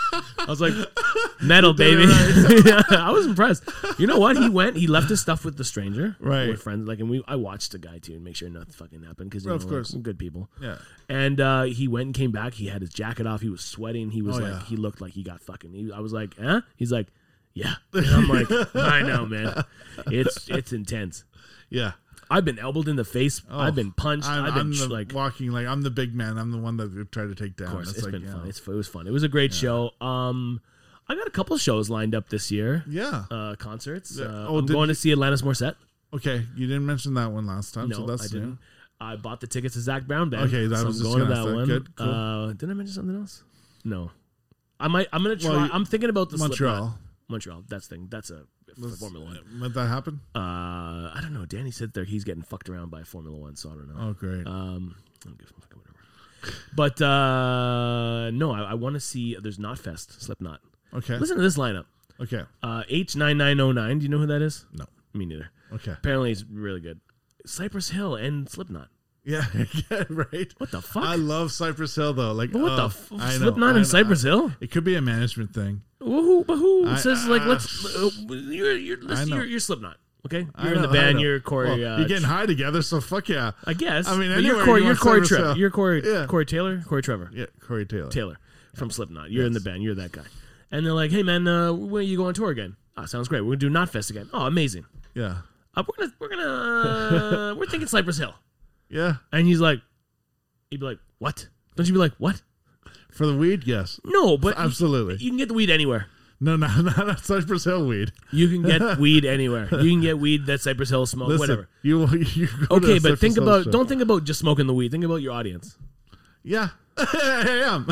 I was like, "Metal, Did baby." it Yeah, I was impressed. You know what? He went. He left his stuff with the stranger, Right. With friends, like, and we. I watched the guy too, and make sure nothing fucking happened because Well, of course. we're good people. yeah. And uh, he went and came back. He had his jacket off. He was sweating. He was Oh, like, yeah. he looked like he got fucking. He, I was like, huh? He's like, yeah. And I'm like, I know, man. It's it's intense. Yeah. I've been elbowed in the face. Oh, I've been punched. I'm, I've been I'm sh- the like, walking like I'm the big man. I'm the one that they try to take down. of course, It's it's like, been you fun. know, It's, it was fun. It was a great show. Um, I got a couple shows lined up this year. yeah. Uh, concerts. Yeah. Uh, Oh, I'm did going you- to see Alanis Morissette. Okay, you didn't mention that one last time, No, so that's I didn't. new. I bought the tickets to Zach Brown Band. Okay, that so was I'm just going to gonna that ask one. that. Good, cool. Uh, did I mention something else? No. I might. I'm gonna try. Well, you- I'm thinking about the Slipknot. Montreal. Montreal. That's thing. That's a Let's- Formula One. Let that happen. Uh, I don't know. Danny said there he's getting fucked around by Formula One, so I don't know. Oh, great. Um, I don't give a fuck, whatever. But uh, no, I, I want to see. There's Knotfest, Slipknot. Okay. Listen to this lineup. Okay. Uh, H nine nine oh nine. Do you know who that is? No. Me neither. Okay. Apparently, he's really good. Cypress Hill and Slipknot. Yeah, yeah, right. What the fuck? I love Cypress Hill though. Like, But what oh, the f- I know, Slipknot I and know, Cypress I- Hill? It could be a management thing. Who? But who I- says like I- let's? Uh, you're you're, I listen, know. you're you're Slipknot. Okay, I you're in the know, I band. know. You're Corey. Well, uh, you're getting high together, so fuck yeah. I guess. I mean, But anywhere you're Corey. you You're want Corey. Cypress Tre- Hill. you're Corey. Yeah. Corey Taylor. Corey Trevor. Yeah, Corey Taylor. Taylor from Slipknot. You're in Yes. the band. You're that guy. And they're like, hey man, uh, when are you going on tour again? Oh, sounds great. We're gonna do Knotfest again. Oh, amazing. Yeah, Uh, we're gonna we're gonna uh, we're thinking Cypress Hill. yeah. And he's like, he'd be like, what? Don't you be like, what? For the weed, yes, No, but absolutely. You, you can get the weed anywhere. No, no, no, not Cypress Hill weed. You can get weed anywhere. You can get weed that Cypress Hill smoke, Listen, whatever. You, you go to Okay, a but Cypress think Hill about show. don't think about just smoking the weed. Think about your audience. Yeah, I am.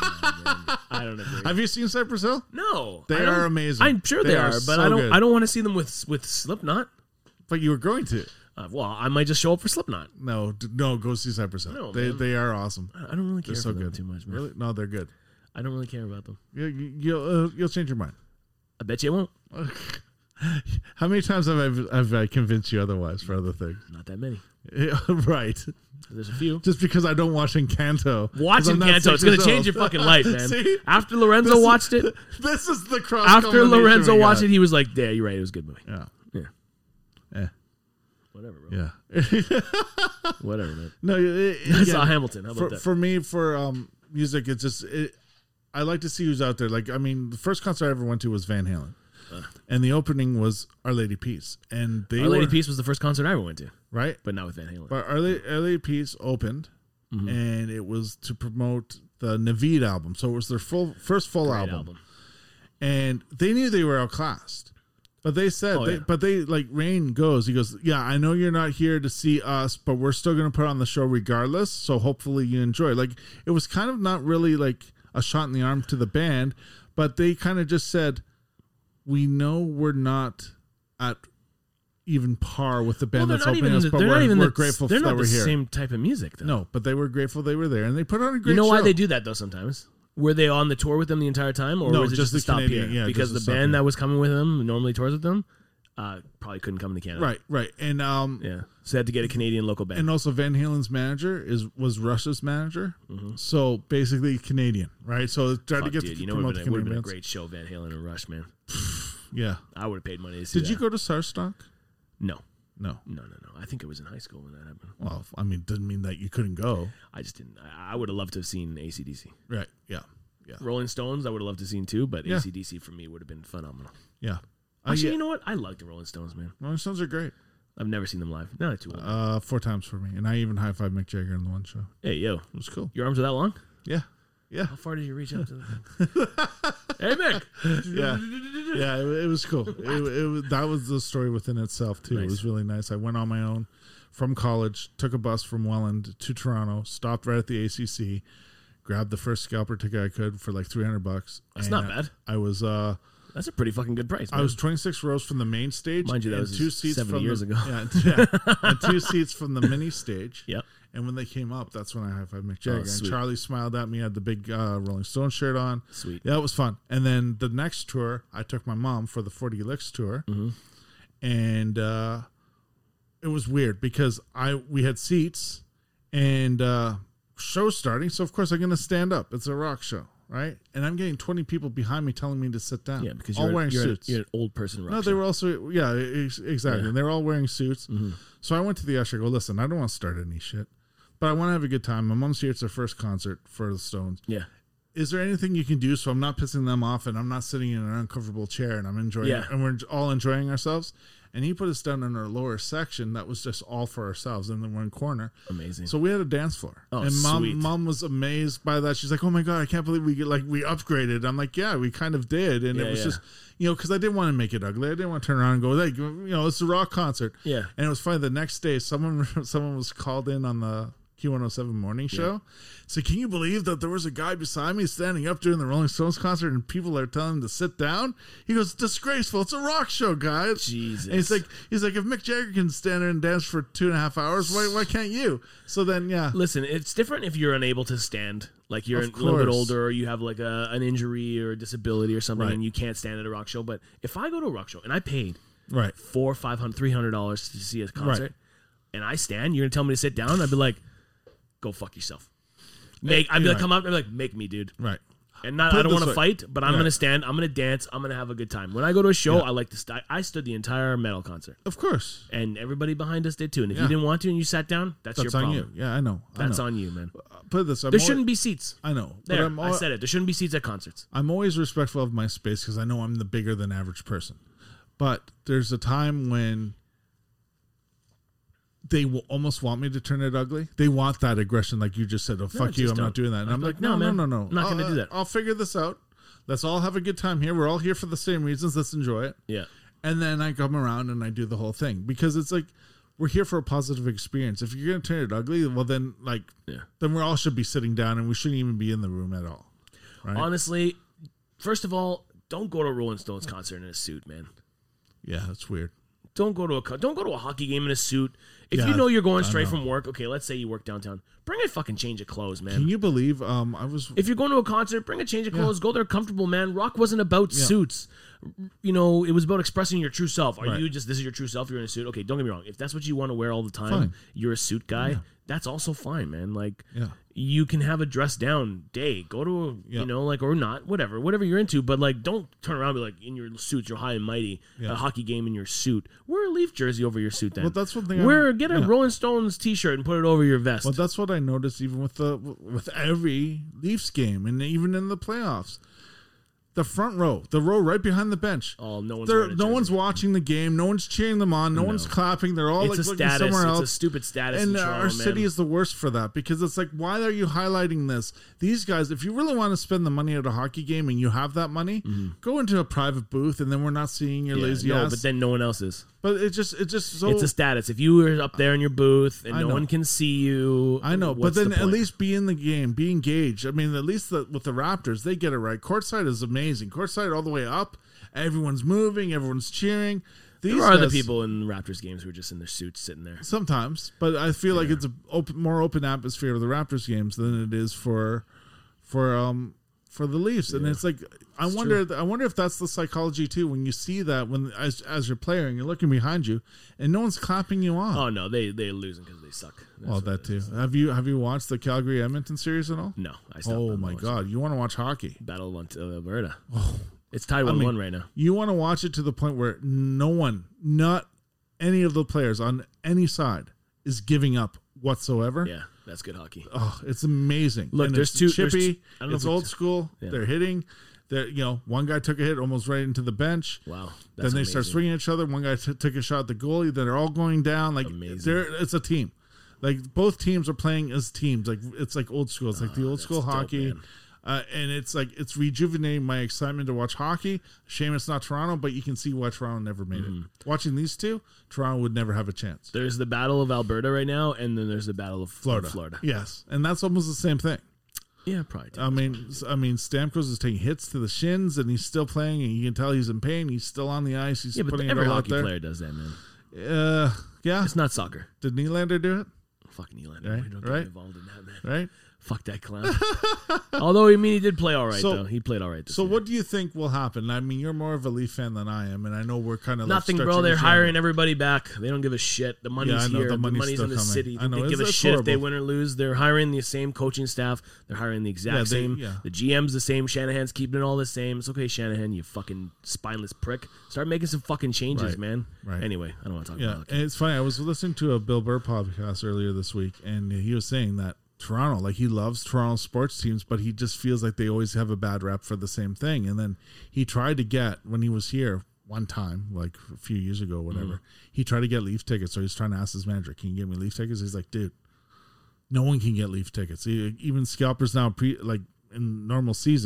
I don't agree. Have you seen Cypress Hill? no, They I don't- are amazing. I'm sure they, They are, are but so I don't. good. I don't want to see them with with Slipknot. But you were going to. Uh, well, I might just show up for Slipknot. No, d- no, go see Cypress Hill. No, they man. they are awesome. I don't really care They're for so them good. too much. Man. Really? No, they're good. I don't really care about them. You, you, you'll uh, you'll change your mind. I bet you won't. How many times have I have I convinced you otherwise for other things? Not that many. Yeah, right. There's a few. Just because I don't watch Encanto. 'cause Watch I'm not Encanto. six It's gonna years change old. your fucking life, man. See? After Lorenzo This is- watched it, This is the cross. after Lorenzo watched it, he was like, "Yeah, you're right. It was a good movie. Yeah. Yeah. Eh. Whatever, bro. Yeah. Whatever, man." No, it, I again, saw Hamilton. How about for, that? for me, for um, music, it's just it, I like to see who's out there. Like, I mean, the first concert I ever went to was Van Halen, Uh. and the opening was Our Lady Peace, and they Our Lady were, Peace was the first concert I ever went to, right. but not with Van Halen. But Our Lady, Our Lady Peace opened, Mhm. and it was to promote the Naveed album. So it was their full first full Great album. album. And they knew they were outclassed. But they said, Oh, they, yeah. but they, like, Rain goes, he goes, yeah, I know you're not here to see us, but we're still going to put on the show regardless. So hopefully you enjoy. Like, it was kind of not really like a shot in the arm to the band, but they kind of just said, we know we're not at even par with the Well, band they're that's not opening even. us, The, but they're we're, not even we're the, grateful They're that not we're the here. same type of music, though. No, but they were grateful they were there, and they put on a great You know show. why they do that though? Sometimes were they on the tour with them the entire time, or No, was it just just, the to stop Canadian- here? yeah, because just the to stop band here. that was coming with them normally tours with them, uh, probably couldn't come to Canada. Right, right. And um, Yeah. So they had to get a Canadian local band. and also Van Halen's manager is was Rush's manager, Mhm. so basically Canadian, right? So tried to Fuck, get dude, to you know, it would promote have the been, Canadian been a bands. great show, Van Halen and Rush, man. Yeah. I would have paid money to see Did you that. go to Sarstock? No, No. no, no, no. I think it was in high school when that happened. Well, I mean, doesn't mean that you couldn't go. I just didn't. I, I would have loved to have seen A C D C. Right. Yeah. Yeah. Rolling Stones, I would have loved to have seen too, but Yeah. A C D C for me would have been phenomenal. Yeah. Uh, Actually, yeah. you know what? I like the Rolling Stones, man. Rolling Stones are great. I've never seen them live. No, too old. Uh, four times for me, and I even high five Mick Jagger in the one show. hey, yo, It was cool. your arms are that long? Yeah. Yeah. How far did you reach out to? Hey, Mick. Yeah. Yeah. It, it was cool. It, it was, that was the story within itself too. It Nice. was really nice. I went on my own from college, took a bus from Welland to Toronto, stopped right at the A C C, grabbed the first scalper ticket I could for like three hundred bucks. That's and not I- bad. I was uh That's a pretty fucking good price. Man. I was twenty-six rows from the main stage. Mind you, that and was two seats seventy from years the, ago. Yeah, yeah, and two seats from the mini stage. Yep. And when they came up, that's when I high fived Mick Jagger. and sweet. Charlie smiled at me, had the big uh, Rolling Stone shirt on. Sweet. Yeah, it was fun. And then the next tour, I took my mom for the forty Licks tour, Mhm. and uh, it was weird because I we had seats and uh, show starting, so of course I'm going to stand up. It's a rock show, right? And I'm getting twenty people behind me telling me to sit down. Yeah, because all you're, wearing you're, suits. you're an old person. Rock No, they were also yeah, ex- exactly. Yeah. And they were all wearing suits. Mhm. So I went to the usher. I go, listen, I don't want to start any shit, but I want to have a good time. My mom's here. It's her first concert for the Stones. Yeah. Is there anything you can do so I'm not pissing them off and I'm not sitting in an uncomfortable chair and I'm enjoying Yeah. it and we're all enjoying ourselves? And he put us down in our lower section that was just all for ourselves in the one corner. Amazing. So we had a dance floor. Oh, and mom sweet. mom was amazed by that. She's like, "Oh my god, I can't believe we get like we upgraded." I'm like, "Yeah, we kind of did." And Yeah, it was yeah. just, you know, cuz I didn't want to make it ugly. I didn't want to turn around and go, "Like, you know, it's a rock concert." yeah. And it was funny the next day someone someone was called in on the Q one oh seven morning show. Yeah. So can you believe that there was a guy beside me standing up during the Rolling Stones concert and people are telling him to sit down? He goes, disgraceful. It's a rock show, guys. Jesus. And he's like, he's like, if Mick Jagger can stand there and dance for two and a half hours, why why can't you? So then, yeah. Listen, it's different if you're unable to stand. Like you're a little bit older or you have like a, an injury or a disability or something, right, and you can't stand at a rock show. But if I go to a rock show and I paid right four, five hundred, three hundred dollars to see a concert, right, and I stand, you're gonna tell me to sit down? I'd be like, go fuck yourself. Make I'd be like, right, come up and be like, make me, dude. Right. And not, I don't want to fight, but I'm yeah. gonna stand. I'm gonna dance. I'm gonna have a good time. When I go to a show, yeah. I like to. St- I stood the entire metal concert, of course, and everybody behind us did too. And if yeah. you didn't want to and you sat down, that's, that's your problem. on you. Yeah, I know. I that's know. on you, man. Uh, put this. I'm there always, shouldn't be seats. I know. There, I'm al- I said it. There shouldn't be seats at concerts. I'm always respectful of my space because I know I'm the bigger than average person. But there's a time when they will almost want me to turn it ugly. They want that aggression, like you just said. Oh, no, fuck you, I'm don't. not doing that. And I'm, I'm like, no, no, no, no, no. I'm not going to do that. I'll figure this out. Let's all have a good time here. We're all here for the same reasons. Let's enjoy it. Yeah. And then I come around and I do the whole thing because it's like we're here for a positive experience. If you're going to turn it ugly, well then like yeah. then we all should be sitting down and we shouldn't even be in the room at all. Right? Honestly, first of all, don't go to a Rolling Stones concert in a suit, man. Yeah, that's weird. Don't go to a don't go to a hockey game in a suit. If yeah, you know you're going straight from work, okay, let's say you work downtown, bring a fucking change of clothes, man. Can you believe um I was If you're going to a concert, bring a change of clothes, yeah. go there comfortable, man. Rock wasn't about yeah. suits. You know, it was about expressing your true self. Are right. you just this is your true self, you're in a suit? Okay, don't get me wrong. If that's what you want to wear all the time, fine. You're a suit guy, yeah. that's also fine, man. Like yeah. you can have a dress down day. Go to a, yeah. you know, like or not, whatever, whatever you're into, but like don't turn around and be like in your suit, you're high and mighty, yeah. a hockey game in your suit. Wear a Leaf jersey over your suit then. Well, that's one thing. Wear I'm, get a yeah. Rolling Stones t-shirt and put it over your vest. Well, that's what I noticed even with the with every Leafs game and even in the playoffs. The front row, the row right behind the bench. Oh, no one's no one's watching the game. No one's cheering them on. No, no. one's clapping. They're all it's like a looking status. somewhere else. It's a stupid status. And in Toronto, our man. city is the worst for that because it's like, why are you highlighting this? These guys, if you really want to spend the money at a hockey game and you have that money, mm-hmm. go into a private booth and then we're not seeing your yeah, lazy no, ass. But then no one else is. But it just, it just so. It's a status. If you were up there in your booth and I no know. one can see you, I know. But then the at least be in the game, be engaged. I mean, at least the, with the Raptors, they get it right. Courtside is amazing. Courtside all the way up. Everyone's moving. Everyone's cheering. These there are guys, the people in Raptors games who are just in their suits sitting there. Sometimes, but I feel yeah. like it's a open, more open atmosphere of the Raptors games than it is for for um for the Leafs. Yeah. And it's like I it's wonder true. I wonder if that's the psychology too. When you see that when as as your player and you're looking behind you and no one's clapping you on. Oh no, they they're losing because they suck. That's well, that too. Is. Have you have you watched the Calgary Edmonton series at all? No, I stopped. Oh my god, it. You want to watch hockey? Battle of Alberta. Oh. It's tied one one right now. You want to watch it to the point where no one, not any of the players on any side, is giving up whatsoever. Yeah, that's good hockey. Oh, it's amazing. Look, and there's it's two chippy. There's, it's old school. Yeah. They're hitting. They're, you know, one guy took a hit almost right into the bench. Wow. Then they amazing. start swinging at each other. One guy t- took a shot at the goalie. Then they're all going down. Like they're, it's a team. Like both teams are playing as teams. Like it's like old school. It's like oh, the old school hockey. Dope, Uh, and it's like it's rejuvenating my excitement to watch hockey. Shame it's not Toronto, but you can see why Toronto never made mm-hmm. it. Watching these two, Toronto would never have a chance. There's the Battle of Alberta right now, and then there's the Battle of Florida. Florida. Yes, and that's almost the same thing. Yeah, probably. I mean, I mean, Stamkos is taking hits to the shins, and he's still playing, and you can tell he's in pain. He's still on the ice. He's yeah, but putting every it all hockey out there. player does that, man. Uh, yeah, it's not soccer. Did Nylander do it? Fuck Nylander. Right, we don't get right, involved in that, man. Right. Fuck that clown. Although, I mean, he did play all right, so, though. He played all right this So year. what do you think will happen? I mean, you're more of a Leaf fan than I am, and I know we're kind of Nothing, like bro. They're hiring everybody back. They don't give a shit. The money's yeah, know, here. The money's, the money's in the coming. city. I know. They give it's, a it's shit horrible. if they win or lose. They're hiring the same coaching staff. They're hiring the exact yeah, they, same. yeah. The G M's the same. Shanahan's keeping it all the same. It's okay, Shanahan, you fucking spineless prick. Start making some fucking changes, right. man. Right. Anyway, I don't want to talk yeah, about it. And it's funny. I was listening to a Bill Burr podcast earlier this week, and he was saying that Toronto, like he loves Toronto sports teams, but he just feels like they always have a bad rep for the same thing. And then he tried to get, when he was here one time, like a few years ago, whatever, mm. he tried to get Leaf tickets. So he's trying to ask his manager, can you get me Leaf tickets? He's like, dude, no one can get Leaf tickets. He, even scalpers now, pre like in normal season,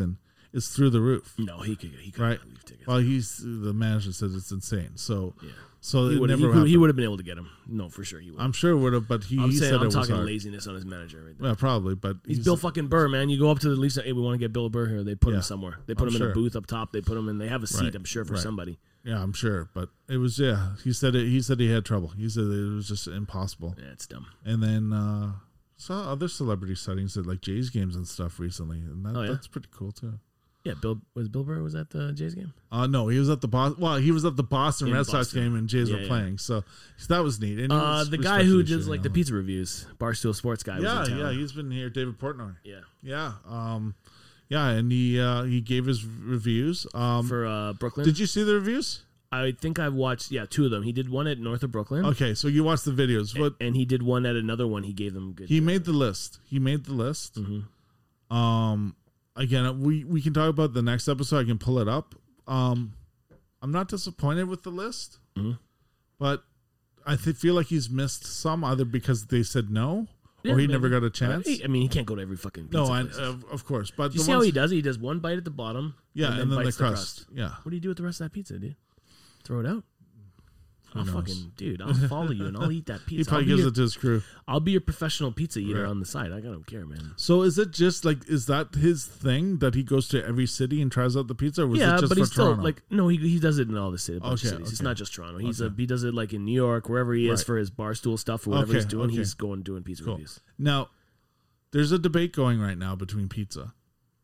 is through the roof. No, he could. He could Right. leave tickets. Well, he's the manager says it's insane. So, yeah. so He it would never he, happened. he would have been able to get him. No, for sure he would. I'm sure it would have, but he, I'm he saying said I'm it was talking hard. laziness on his manager right there. Yeah, probably, but He's, Bill fucking Burr, man. You go up to the Lisa, hey, we want to get Bill Burr here. They put Yeah. him somewhere. They put I'm him in sure. a booth up top. They put him in. They have a seat, Right. I'm sure, for Right. somebody. Yeah, I'm sure, but it was yeah. He said it. He said he had trouble. He said it was just impossible. Yeah, it's dumb. And then uh, saw other celebrity sightings at like Jays games and stuff recently, and that, Oh, yeah? that's pretty cool too. Yeah, Bill was Bill Burr was at the Jays game. Uh no, he was at the Boston. Well, he was at the Boston In Red Sox Boston. game, and Jays Yeah, were yeah. playing. So, so that was neat. And he Uh, was the guy who respectfully does shooting like the all pizza reviews, Barstool Sports guy. Yeah, was in town. yeah, he's been here. David Portnoy. yeah. Yeah, um, yeah, and he uh, he gave his reviews. Um, For uh, Brooklyn. did you see the reviews? I think I've watched yeah two of them. He did one at North of Brooklyn. Okay, so you watched the videos. What and he did one at another one. He gave them good. he made the list. He made the list. Mhm. Um, again, we we can talk about the next episode. I can pull it up. Um, I'm not disappointed with the list, Mhm. but I th- feel like he's missed some either because they said no Yeah, or he maybe. never got a chance. I mean, he can't go to every fucking pizza no, I, place. of, of course, but Do you the see ones, how he does it? He does one bite at the bottom. yeah, and then, the bites crust. Yeah, What do you do with the rest of that pizza, dude? Throw it out. I'll knows? fucking dude. I'll follow you and I'll eat that he pizza. probably I'll, be gives your, it to his crew. I'll be your professional pizza eater Right. on the side. I don't care, man. So is it just like is that his thing that he goes to every city and tries out the pizza? Or was Yeah, it just but for he's still Toronto? like no, he he does it in all the city, a bunch of Okay, cities. It's okay. not just Toronto. He's Okay. a he does it like in New York, wherever he is Right. for his barstool stuff or whatever he's Okay, doing. okay. He's going doing pizza Cool. reviews. Now, there's a debate going right now between pizza,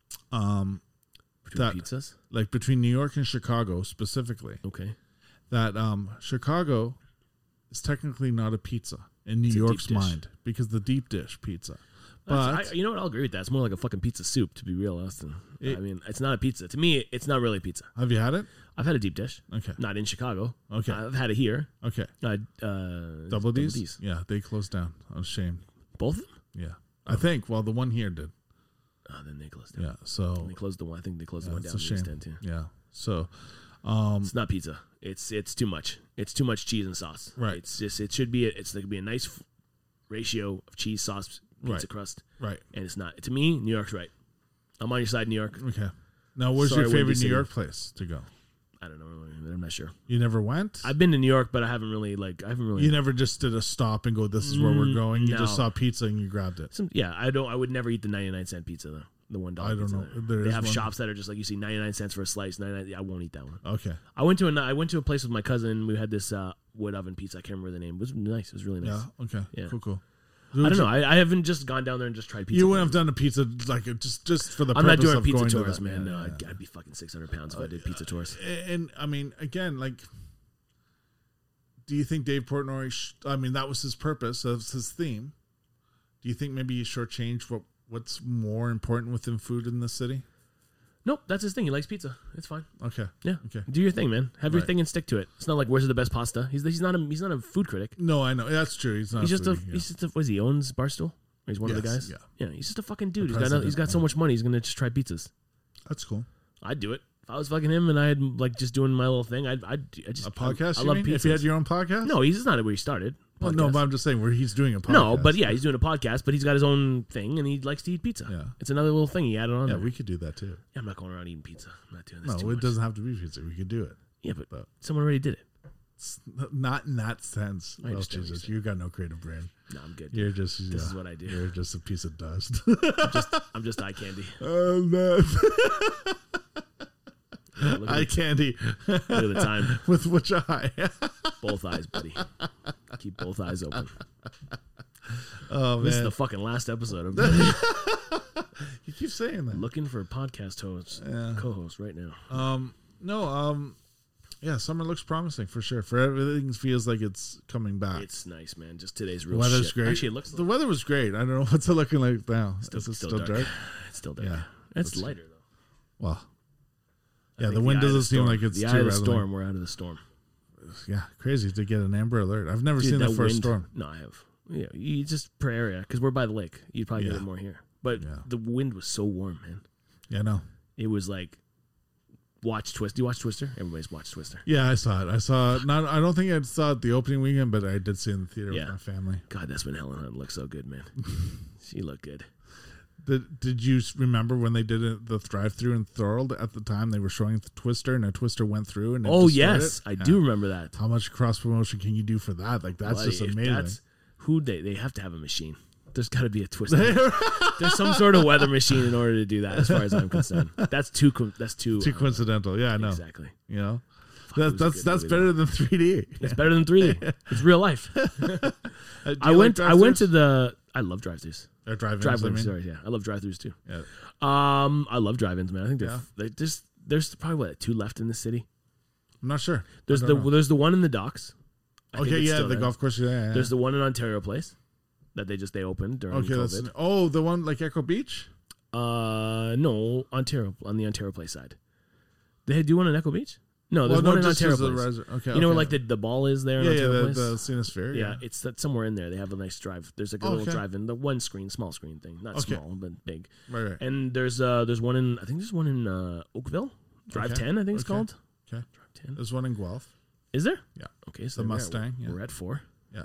um, Between That- pizzas, like between New York and Chicago specifically. okay. That um, Chicago is technically not a pizza in New It's a deep York's dish. mind because the deep dish pizza. That's- But I, you know what? I'll agree with that. It's more like a fucking pizza soup, to be real, Austin. It- I mean, it's not a pizza. To me, it's not really pizza. have you had it? I've had a deep dish, Okay, not in Chicago. okay, I've had it here. okay. Uh, uh, Double D's? Yeah, they closed down. I was ashamed. Both of them? Yeah, I think. Well, the one here did. Oh, then they closed down. Yeah, so They closed the one. I think they closed yeah, the one it's down a in the shame. East End too. Yeah, so um, It's not pizza. It's it's too much. It's too much cheese and sauce. Right. It's just it should be a, it's like be a nice f- ratio of cheese, sauce, pizza Right. crust, right. and it's not. To me, New York's right. I'm on your side, New York. Okay. Now, where's Sorry, your Windy favorite New City. York place to go? I don't know. I'm not sure. You never went? I've been to New York, but I haven't really like I haven't really. You never just did a stop and go, this is where we're Mm, going? You just no. saw pizza and you grabbed it. Some, yeah, I don't. I would never eat the ninety-nine cent pizza though. The one dollar. I don't pizza know. there. There They is have one? shops that are just like you see ninety-nine cents for a slice. ninety-nine. I won't eat that one. Okay. I went to a I went to a place with my cousin. We had this uh, wood oven pizza. I can't remember the name. It was nice. It was really nice. Yeah. Okay. Yeah. Cool, cool. I don't know. I, I haven't just gone down there and just tried pizza. You wouldn't have done a pizza like it just just for the I'm not purpose doing of pizza going to tours, that. man. Yeah, no, yeah, I'd, I'd be fucking six hundred pounds if I did pizza tours. yeah. And I mean, again, like, do you think Dave Portnoy, sh- I mean, that was his purpose, that's his theme. Do you think maybe he shortchanged what, what's more important within food in the city? Nope, that's his thing. He likes pizza. It's fine. Okay. Yeah. Okay. Do your thing, man. Have your Right. thing and stick to it. It's not like where's the best pasta. He's he's not a he's not a food critic. No, I know. That's true. He's not He's just a foodie, yeah. he's just a what is he owns Barstool? Or he's one of the Yes, guys. yeah. Yeah, he's just a fucking dude. He's got no, president, he's got so yeah. much money. He's gonna just try pizzas. That's cool. I'd do it if I was fucking him and I had like just doing my little thing. I'd I'd I just A podcast, I, I you love mean? pizzas. If you had your own podcast? no, he's not where he started. Well, no, Podcast. but I'm just saying where he's doing a podcast. No, but yeah, he's doing a podcast, but he's got his own thing, and he likes to eat pizza. Yeah. It's another little thing he added on Yeah, there. we could do that too. Yeah, I'm not going around eating pizza. I'm not doing this No, too it much. doesn't have to be pizza. We could do it. Yeah, but, but- someone already did it. It's n- not in that sense. I Oh, understand what you're Jesus, saying. you got no creative brain. No, I'm good. You're just This yeah, is what I do. You're just a piece of dust. I'm just, I'm just eye candy. oh no. Look at, Eye the, candy. look at the time. With which eye? Both eyes, buddy. Keep both eyes open. oh This is man. the fucking last episode of You keep saying that. looking for a podcast host, Yeah. co-host right now. Um no, um yeah, summer looks promising for sure. For everything feels like it's coming back. It's nice, man. Just today's the real weather's shit. great. Actually, it looks the weather was great. I don't know what's it looking like now. still, Is it still still dark. dark? It's still dark. Yeah. It's That's- lighter though. Well, I yeah, think the wind eye of doesn't the seem storm- like it's the too eye of the rattling. storm. We're out of the storm. Yeah, crazy to get an Amber Alert. I've never Dude, seen the that first wind- storm. No, I have. Yeah, you just per area because we're by the lake. You'd probably get Yeah. it more here. But Yeah. the wind was so warm, man. Yeah, no. It was like watch Twister. Do you watch Twister? Everybody's watched Twister. Yeah, I saw it. I saw it. Not. I don't think I saw it the opening weekend, but I did see it in the theater Yeah. with my family. God, that's when Helen Hunt looked so good, man. She looked good. Did, did you s- remember when they did it, the drive-through in Thorold at the time? They were showing the Twister, and a Twister went through. And it Oh destroyed yes, it? I Yeah. do remember that. How much cross promotion can you do for that? Like that's Buddy, just if amazing. That's, who they they have to have a machine. There's got to be a Twister. There's some sort of weather machine in order to do that, as far as I'm concerned. That's too. co- That's too. Too uh, coincidental. Yeah, I know. Exactly. You know, Fuck, it that, was a that's good that's movie, better than three D. It's better than three D. It's real life. Uh, do I you went. like I went to drive-thrus? the. I love drive-thrus. Or drive-ins, Drive-ins. I mean. Sorry, yeah. I love drive-thrus too. Yeah. Um, I love drive-ins, man. I think they're, Yeah. they just there's probably what two left in the city. I'm not sure. There's I the don't know. there's the one in the docks. I think Okay, it's yeah, still the there. golf course. Yeah, yeah. There's the one in Ontario Place that they just they opened during okay, that's COVID. oh, the one like Echo Beach. Uh, no, Ontario on the Ontario Place side. They do one in Echo Beach. No, there's Well, one no, in just Ontario as a Place. res- okay, You know where okay. like the, the ball is there in yeah, yeah, Ontario the, Place? the Cenosphere. yeah, Yeah. it's that somewhere in there. They have a nice drive. There's like a Oh, little okay. drive-in, the one screen, small screen thing, not Okay. small but big. Right, right. And there's uh there's one in I think there's one in uh, Oakville, Drive Okay. ten I think it's Okay. called. Okay. Drive ten. There's one in Guelph. Is there? Yeah. Okay, so The we're at- Mustang, yeah. We're at four. Yeah.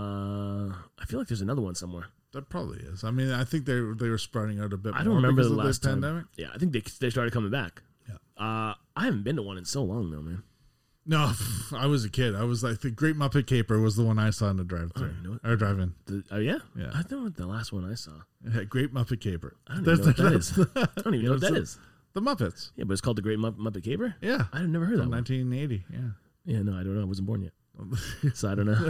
Uh, I feel like there's another one somewhere. That probably is. I mean, I think they they were spreading out a bit. I don't more remember because the of last time. pandemic. Yeah, I think they they started coming back. Yeah. Uh, I haven't been to one in so long though, man. No, I was a kid. I was like the Great Muppet Caper was the one I saw in the drive-through Oh, you know what? or drive-in. The, oh yeah, Yeah. I thought the last one I saw. Yeah, Great Muppet Caper. I don't even know what that is. I don't even know what that the, is. The Muppets. Yeah, but it's called the Great Mupp- Muppet Caper. Yeah, I've never heard that from one. nineteen eighty. Yeah, Yeah, no, I don't know. I wasn't born yet, so I don't know.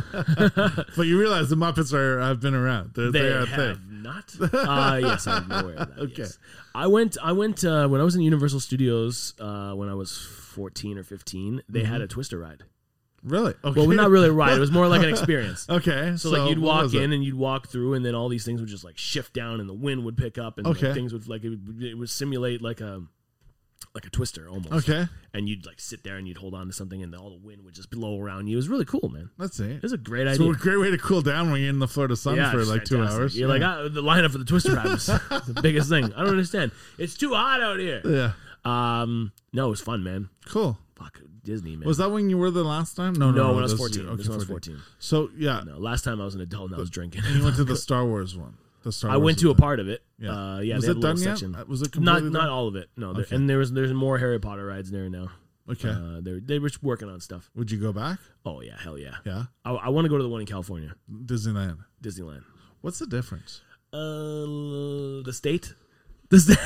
but you realize the Muppets are have been around. They're, They they are a have thing. not. Uh, yes, I'm aware of that. Okay. Yes. I went. I went uh, when I was in Universal Studios uh, when I was fourteen or fifteen. They had a Twister ride. Really? Okay. Well, not really a ride. It was more like an experience. Okay, So, like you'd what walk was it? in and you'd walk through, and then all these things would just like shift down, and the wind would pick up, and like, Okay. things would like it would, it would simulate like a like a twister almost. Okay, And you'd like sit there and you'd hold on to something, and all the wind would just blow around you. It was really cool, man. let's see. It was a great So idea. a great way to cool down when you're in the Florida sun Yeah, for it's like two fantastic. hours. You're yeah. like, ah, the lineup for the Twister ride was the biggest thing. I don't understand. It's too hot out here. yeah, Um, no, it was fun, man. cool. Fuck Disney, man. Was that when you were the last time? No, no, no, no when I was this fourteen. you- This Okay, one I was fourteen. fourteen. So yeah, No, last time I was an adult and I was drinking. you went to the Star Wars one. The Star I Wars went to a event. part of it. Yeah. Uh, yeah, Was they it had a little done yet? section. Uh, was it Not completely not done? all of it. No, there- Okay. and there was there's more Harry Potter rides there now. Okay. Uh, they they were working on stuff. Would you go back? Oh yeah, hell yeah. Yeah. I, I want to go to the one in California, Disneyland. Disneyland. What's the difference? Uh, the state. The state.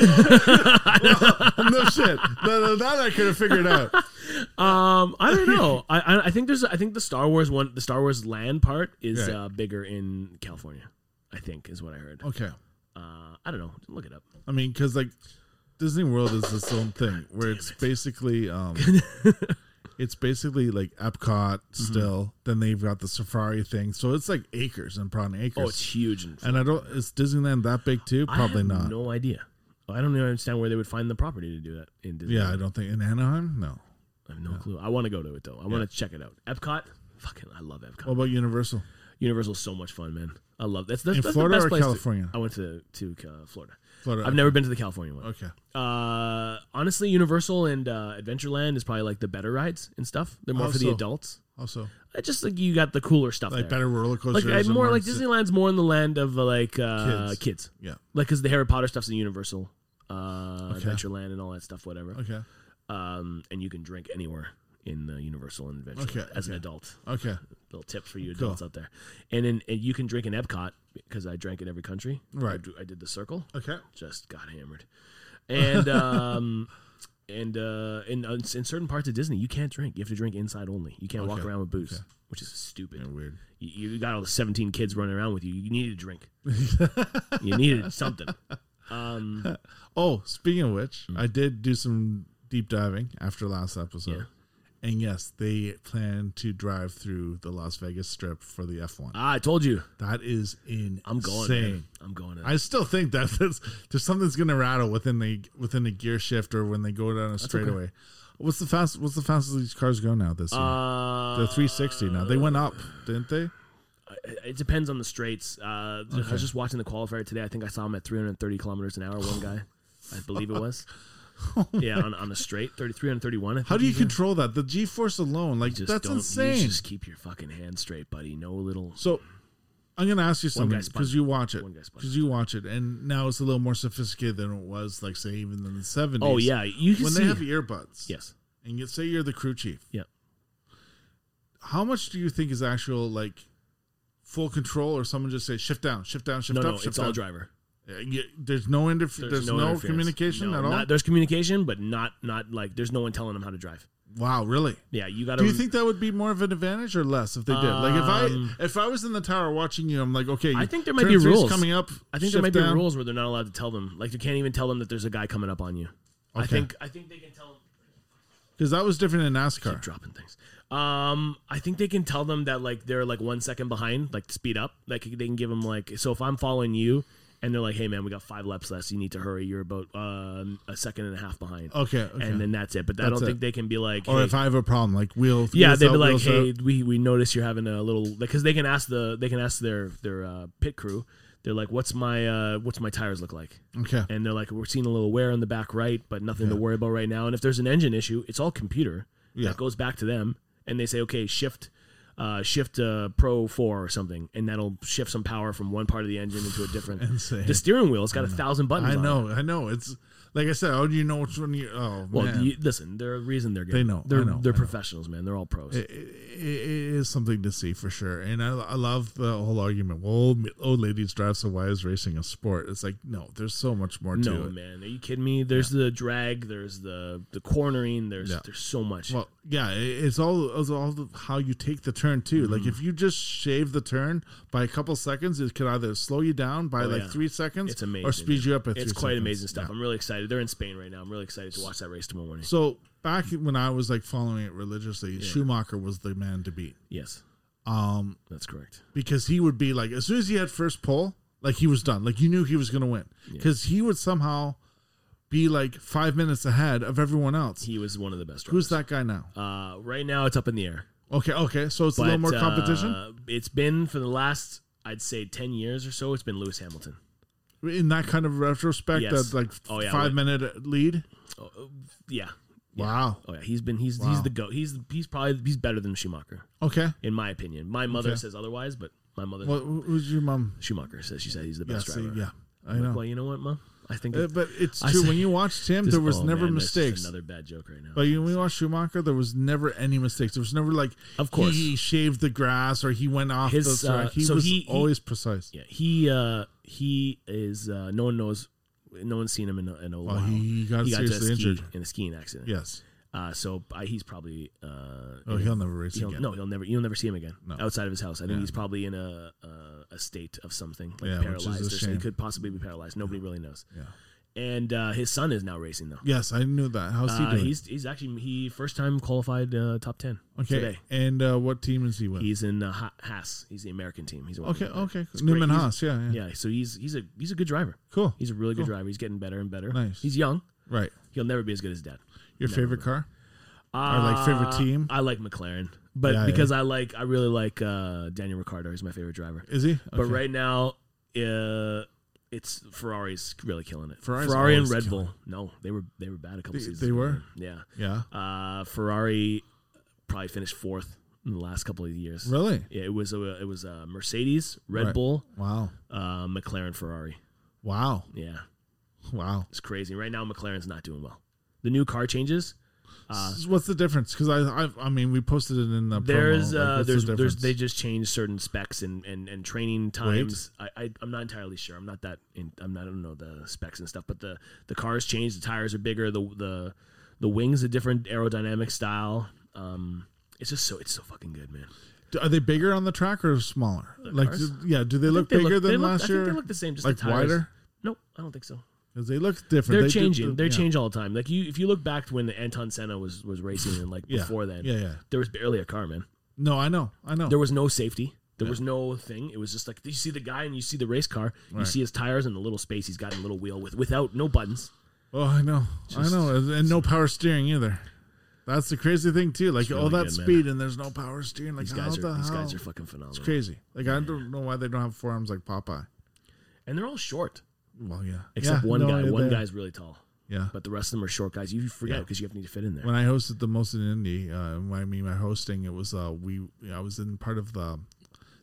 no shit. No, no, that I could have figured out. Um, I don't know. I I- I think there's I think the Star Wars one, the Star Wars land part is Right. uh, bigger in California. I think is what I heard. Okay. Uh, I don't know. Look it up. I mean, because like Disney World is its own thing where it's basically, um, it's basically like Epcot still. Then they've got the safari thing, so it's like acres and prawn acres. Oh, it's huge. In and I don't. Is Disneyland that big too? Probably I have not. No idea. I don't even understand where they would find the property to do that in Disney. Yeah, I don't think in Anaheim. No. I have no clue. I want to go to it though. I want to check it out. Epcot, fucking, I love Epcot. What about Universal? Universal's so much fun, man. I love that's that's, In that's Florida the best or place to- California? I went to to uh, Florida. Florida. I've never been to the California one. Okay. Uh, honestly, Universal and uh, Adventureland is probably like the better rides and stuff. They're more How for the so? adults. Also, I just like you got the cooler stuff like there. better roller Like coasters. I, and more like si- Disneyland's more in the land of uh, like uh, Kids. kids. Yeah. Like because the Harry Potter stuff's in Universal, uh, Okay. Adventureland, and all that stuff. Whatever. Okay. Um, and you can drink anywhere in uh, Universal and Adventureland Okay, as an okay. adult. Okay. Little tip for you Cool. adults out there. And in and you can drink in Epcot because I drank in every country. Right. I, d- I did the circle. Okay. Just got hammered. And um and uh in in certain parts of Disney you can't drink. You have to drink inside only. You can't walk Okay, around with booze, okay. which is stupid. Yeah, weird. You, you got all the seventeen kids running around with you. You needed a drink. You needed something. Um Oh, speaking of which, I did do some deep diving after last episode. Yeah. And yes, they plan to drive through the Las Vegas Strip for the F one. ah, I told you. That is insane. I'm going. Man. I'm going. To I still think that there's, there's something's going to rattle within the within the gear shift or when they go down a straightaway. What's the fast? What's the fastest these cars go now this year? uh, They're three sixty now. They went up, didn't they? It depends on the straights. Uh, I Okay. was just watching the qualifier today. I think I saw him at three hundred thirty kilometers an hour. One guy, I believe it was. Yeah, on, on the straight, thirty, three thirty-one. I How think do you he did. control that? The G-force alone, like Just that's don't, insane. You just keep your fucking hand straight, buddy. No little. So, I'm going to ask you One something guy spun. because you watch it. One guy spun. Because you watch it, and now it's a little more sophisticated than it was, like say, even in the seventies. Oh yeah, you can when see. they have earbuds. Yes. And you say you're the crew chief. Yeah. How much do you think is actual like full control, or someone just say shift down, shift down, shift No, up, no, shift it's down? all driver. Yeah, you- there's no interf- There's, There's, no, interference. communication No, at all. not- there's communication, but not not like there's no one telling them how to drive. Wow, really? Yeah, you got to. Do you think that would be more of an advantage or less if they did? Like if Um, I if I was in the tower watching you, I'm like, okay, I think there might turn be three's rules coming up. I think shift there might be down. rules where they're not allowed to tell them. Like they can't even tell them that there's a guy coming up on you. I Okay. think I think they can tell them. Because that was different in Keep NASCAR. dropping things. Um, I think they can tell them that like they're like one second behind, like to speed up. Like they can give them like, so if I'm following you and they're like, hey man, we got five laps left, so you need to hurry. You're about uh, a second and a half behind. Okay, okay. And then that's it. But I That's don't it. think they can be like, Or hey, if I have a problem, like wheel, yeah, wheels they'd out, be like, wheels hey, out. we, we noticed you're having a little, because they can ask the they can ask their their uh, pit crew. They're like, what's my uh, what's my tires look like? Okay. And they're like, we're seeing a little wear in the back right, but nothing to Yeah. worry about right now. And if there's an engine issue, it's all computer. Yeah. That goes back to them, and they say, okay, shift, uh, shift uh, Pro Four or something, and that'll shift some power from one part of the engine into a different. Insane. The steering wheel's got a thousand buttons. I on know, it. I know. It's like I said. Oh, do you know which one you? Oh, Well, man. you, listen, they're a reason they're getting. They know, They're I know, they're I know. professionals, man. They're all pros. It, it, it is something to see for sure, and I, I love the whole argument. Well, old, old ladies drive, so why is racing a sport? It's like no, there's so much more to no, it. man, are you kidding me? There's the drag. There's the the cornering. There's Yeah. there's so much. Well, yeah, it- it's all it's all the, how you take the turn too. Like Mm-hmm. if you just shave the turn by a couple seconds, it could either slow you down by Oh, like yeah. three seconds, It's amazing, or speed you up at. It's three quite seconds. amazing stuff. Yeah. I'm really excited. They're in Spain right now. I'm really excited to watch that race tomorrow morning. So back when I was like following it religiously, Schumacher was the man to beat. Yes, Um, that's correct. because he would be like, as soon as he had first pole, like he was done. Like you knew he was going to win because he would somehow be like five minutes ahead of everyone else. He was one of the best drivers. Who's that guy now? Uh, right now, it's up in the air. Okay, okay, so it's a But, little more competition uh, it's been for the last, I'd say, ten years or so. It's been Lewis Hamilton. in that kind of retrospect. Yes. That like Oh, yeah, five wait. minute lead. Oh, oh, yeah. Wow. Oh yeah. He's been. He's Wow. he's the goat. He's he's probably he's better than Schumacher Okay. in my opinion. My mother Okay. says otherwise, but my mother Well, who's your mom? Schumacher says she said he's the Yeah, best see, driver. yeah, I I'm like, know. well, you know what, Mom? I think. Uh, it- but it's I true. say- When you watched him, this- there was oh, never man, that's just mistakes. another bad joke right now. But you, when you watch Schumacher, there was never any mistakes. There was never like, Of course. he shaved the grass or he went off His, the track. uh, he so was he- he- always precise. Yeah, he uh, he is. Uh, no one knows. No one's seen him in a, in a Well, while. he got he got to seriously ski injured. in a skiing accident. Yes. Uh, so uh, he's probably. Uh, Oh, in- he'll never race he'll- again. No, he'll never. You'll never see him again No. outside of his house. I think Yeah. he's probably in a a, a state of something like Yeah, which is a paralyzed, or so he shame. could possibly be paralyzed. Nobody really knows. Yeah. And uh, his son is now racing though. Yes, I knew that. How's he Uh, doing? he's he's actually he first time qualified uh, top ten okay. today. And uh, what team is he with? He's in uh, Ha- Haas. He's the American team. He's okay. Okay. It's Newman great. He's- Haas. Yeah, yeah. Yeah, so he's he's a he's a good driver. Cool. He's a really good Cool. driver. He's getting better and better. Nice. He's young. Right. He'll never be as good as dad. Your Never favorite will. car? Uh, like, favorite team? I like McLaren, but Yeah, because I like I really like uh, Daniel Ricciardo. He's my favorite driver. Is he? But Okay. right now, uh, it's Ferrari's really killing it. Ferrari's Ferrari and always Red killing Bull. No, they were they were bad a couple They- seasons. they ago, were? man. Yeah. Yeah. Uh, Ferrari probably finished fourth in the last couple of years. Really? Yeah, it was a, it was uh, Mercedes, Red Right. Bull, Wow. uh, McLaren, Ferrari. Wow. Yeah, Wow. it's crazy. Right now, McLaren's not doing well. The new car changes. Uh, S- what's the difference? Because I, I, I mean, we posted it in the there's promo. Like, uh, what's there's the there's difference? they just changed certain specs and, and, and training times. I, I I'm not entirely sure. I'm not that in, I'm not I don't know the specs and stuff. But the the cars changed. The tires are bigger. The the the wings a different aerodynamic style. Um, it's just so it's so fucking good, man. Do- Are they bigger on the track or smaller? like, cars? do- yeah. Do they I look think they bigger they than look- last I year? think they look the same. Just like the tires. wider? Nope, I don't think so. Because they look different. They're They do- changing. They yeah. change all the time. Like you, if you look back to when Anton Senna was was racing and like Yeah. before then, Yeah, yeah. there was barely a car, man. No, I know. I know. There was no safety. There Yeah. was no thing. It was just like you see the guy and you see the race car. You Right. see his tires and the little space he's got in a little wheel with without no buttons. Oh, I know. Just- I know. And and no power steering either. That's the crazy thing too. Like It's all really that good, man. speed and there's no power steering. Like These how guys the are these hell? guys are fucking phenomenal. It's crazy. Like I don't know why they don't have forearms like Popeye. And they're all short. Well, yeah. Except Yeah, one no, guy. yeah, One they- guy's really tall. Yeah. But the rest of them are short guys. You forget Yeah. because you have to need to fit in there. When I hosted the most in Indy, uh, when I mean my hosting, it was uh, we I was in part of the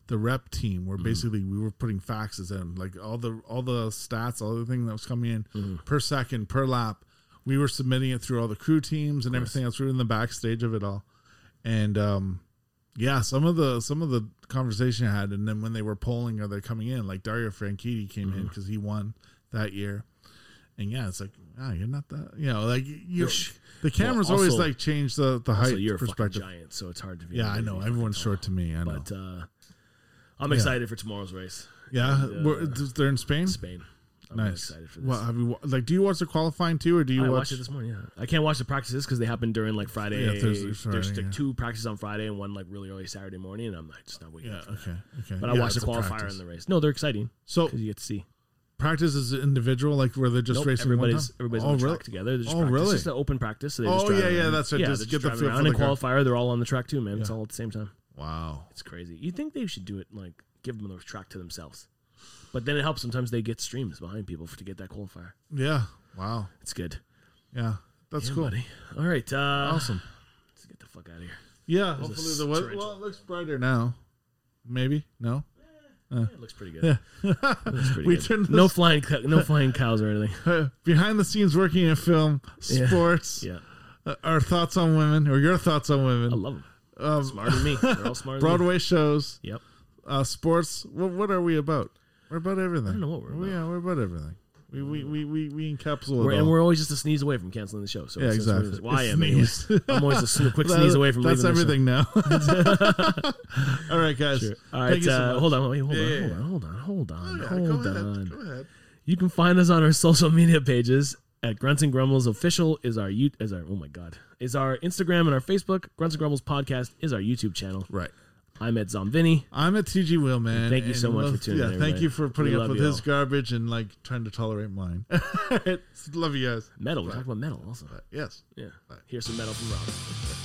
the rep team, where basically we were putting faxes in, like all the all the stats, all the thing that was coming in Mm-hmm. per second, per lap. We were submitting it through all the crew teams and everything else. We were in the backstage of it all, and um, yeah, some of the some of the conversation I had, and then when they were polling, are they coming in? Like Dario Franchitti came Mm-hmm. in because he won that year, and yeah, it's like, ah, you're not that, you know, like you. The cameras Well, also- always like change the the Also, height you're a fucking perspective. giant, so it's hard to be. Yeah, I really know. fucking Everyone's tall. short to me. I know. But uh, I'm excited for tomorrow's race. Yeah, And, we're- uh, they're in Spain. Spain. I'm Nice. excited for this. Well, have you wa- like? Do you watch the qualifying too, or do you I watch? watched it this morning. Yeah, I can't watch the practices because they happen during like Friday. Yeah, Thursday, There's Friday, like yeah. two practices on Friday and one like really early Saturday morning, and I'm like just not waking Yeah. up. For that. Okay. Okay. But I Yeah, watched the it's a qualifier practice. and the race. No, they're exciting So because you get to see. practice is individual, like where they're just Nope, racing one time. everybody's everybody's oh, on the really? track together. They're just Oh, practice. really? It's just an open practice. So they Oh, just drive yeah, yeah, around. that's right. Yeah, Just they get the drive feel around for the and car. qualifier. They're all on the track too, man. It's Yeah. all at the same time. Wow. It's crazy. You think they should do it like give them the track to themselves, but then it helps. Sometimes they get streams behind people for, to get that qualifier. Yeah. Wow. It's good. Yeah. That's Yeah, cool. buddy. All right. Uh, Awesome. Let's get the fuck out of here. Yeah. There's Hopefully a the weather. torrential. Well, it looks brighter now. Maybe. No. Yeah, it looks pretty good. Yeah. It looks pretty We good. turned No this- flying, co- no flying cows or anything. Behind the scenes, working in film, Yeah. sports. Yeah, uh, Our thoughts on women, or your thoughts on I women. love them. Um, Smarter than me. They're all smarter. Than me. Broadway shows. Yep. Uh, sports. What, what are we about? We're about everything. I don't know what we're We- about. Yeah, we're about everything. We we we we, we encapsulate We're, it and all. we're always just a sneeze away from canceling the show. So Yeah, it's- it's- exactly. Well, I It's am. Anyway. sneeze. I'm always a sn- quick That- sneeze away from That's leaving the everything now. All right, guys. show. All Thank right. you so Uh, much. hold on. Wait. Hold Yeah, on. yeah, Hold yeah. on. Hold on. Hold on. Oh, yeah, hold go ahead. on. Go ahead. You can find us on our social media pages at Grunts and Grumbles Official is our you is our oh my god is our Instagram and our Facebook. Grunts and Grumbles Podcast is our YouTube channel. Right. I'm at Zombini. I'm a T G Wheel, man. Thank you so and much well, for tuning yeah, in, thank everybody. you for putting We up love with you his all. garbage and like trying to tolerate mine. Love you guys. Metal. We talked about metal also. Yes. Yeah. Here's some metal from Rob.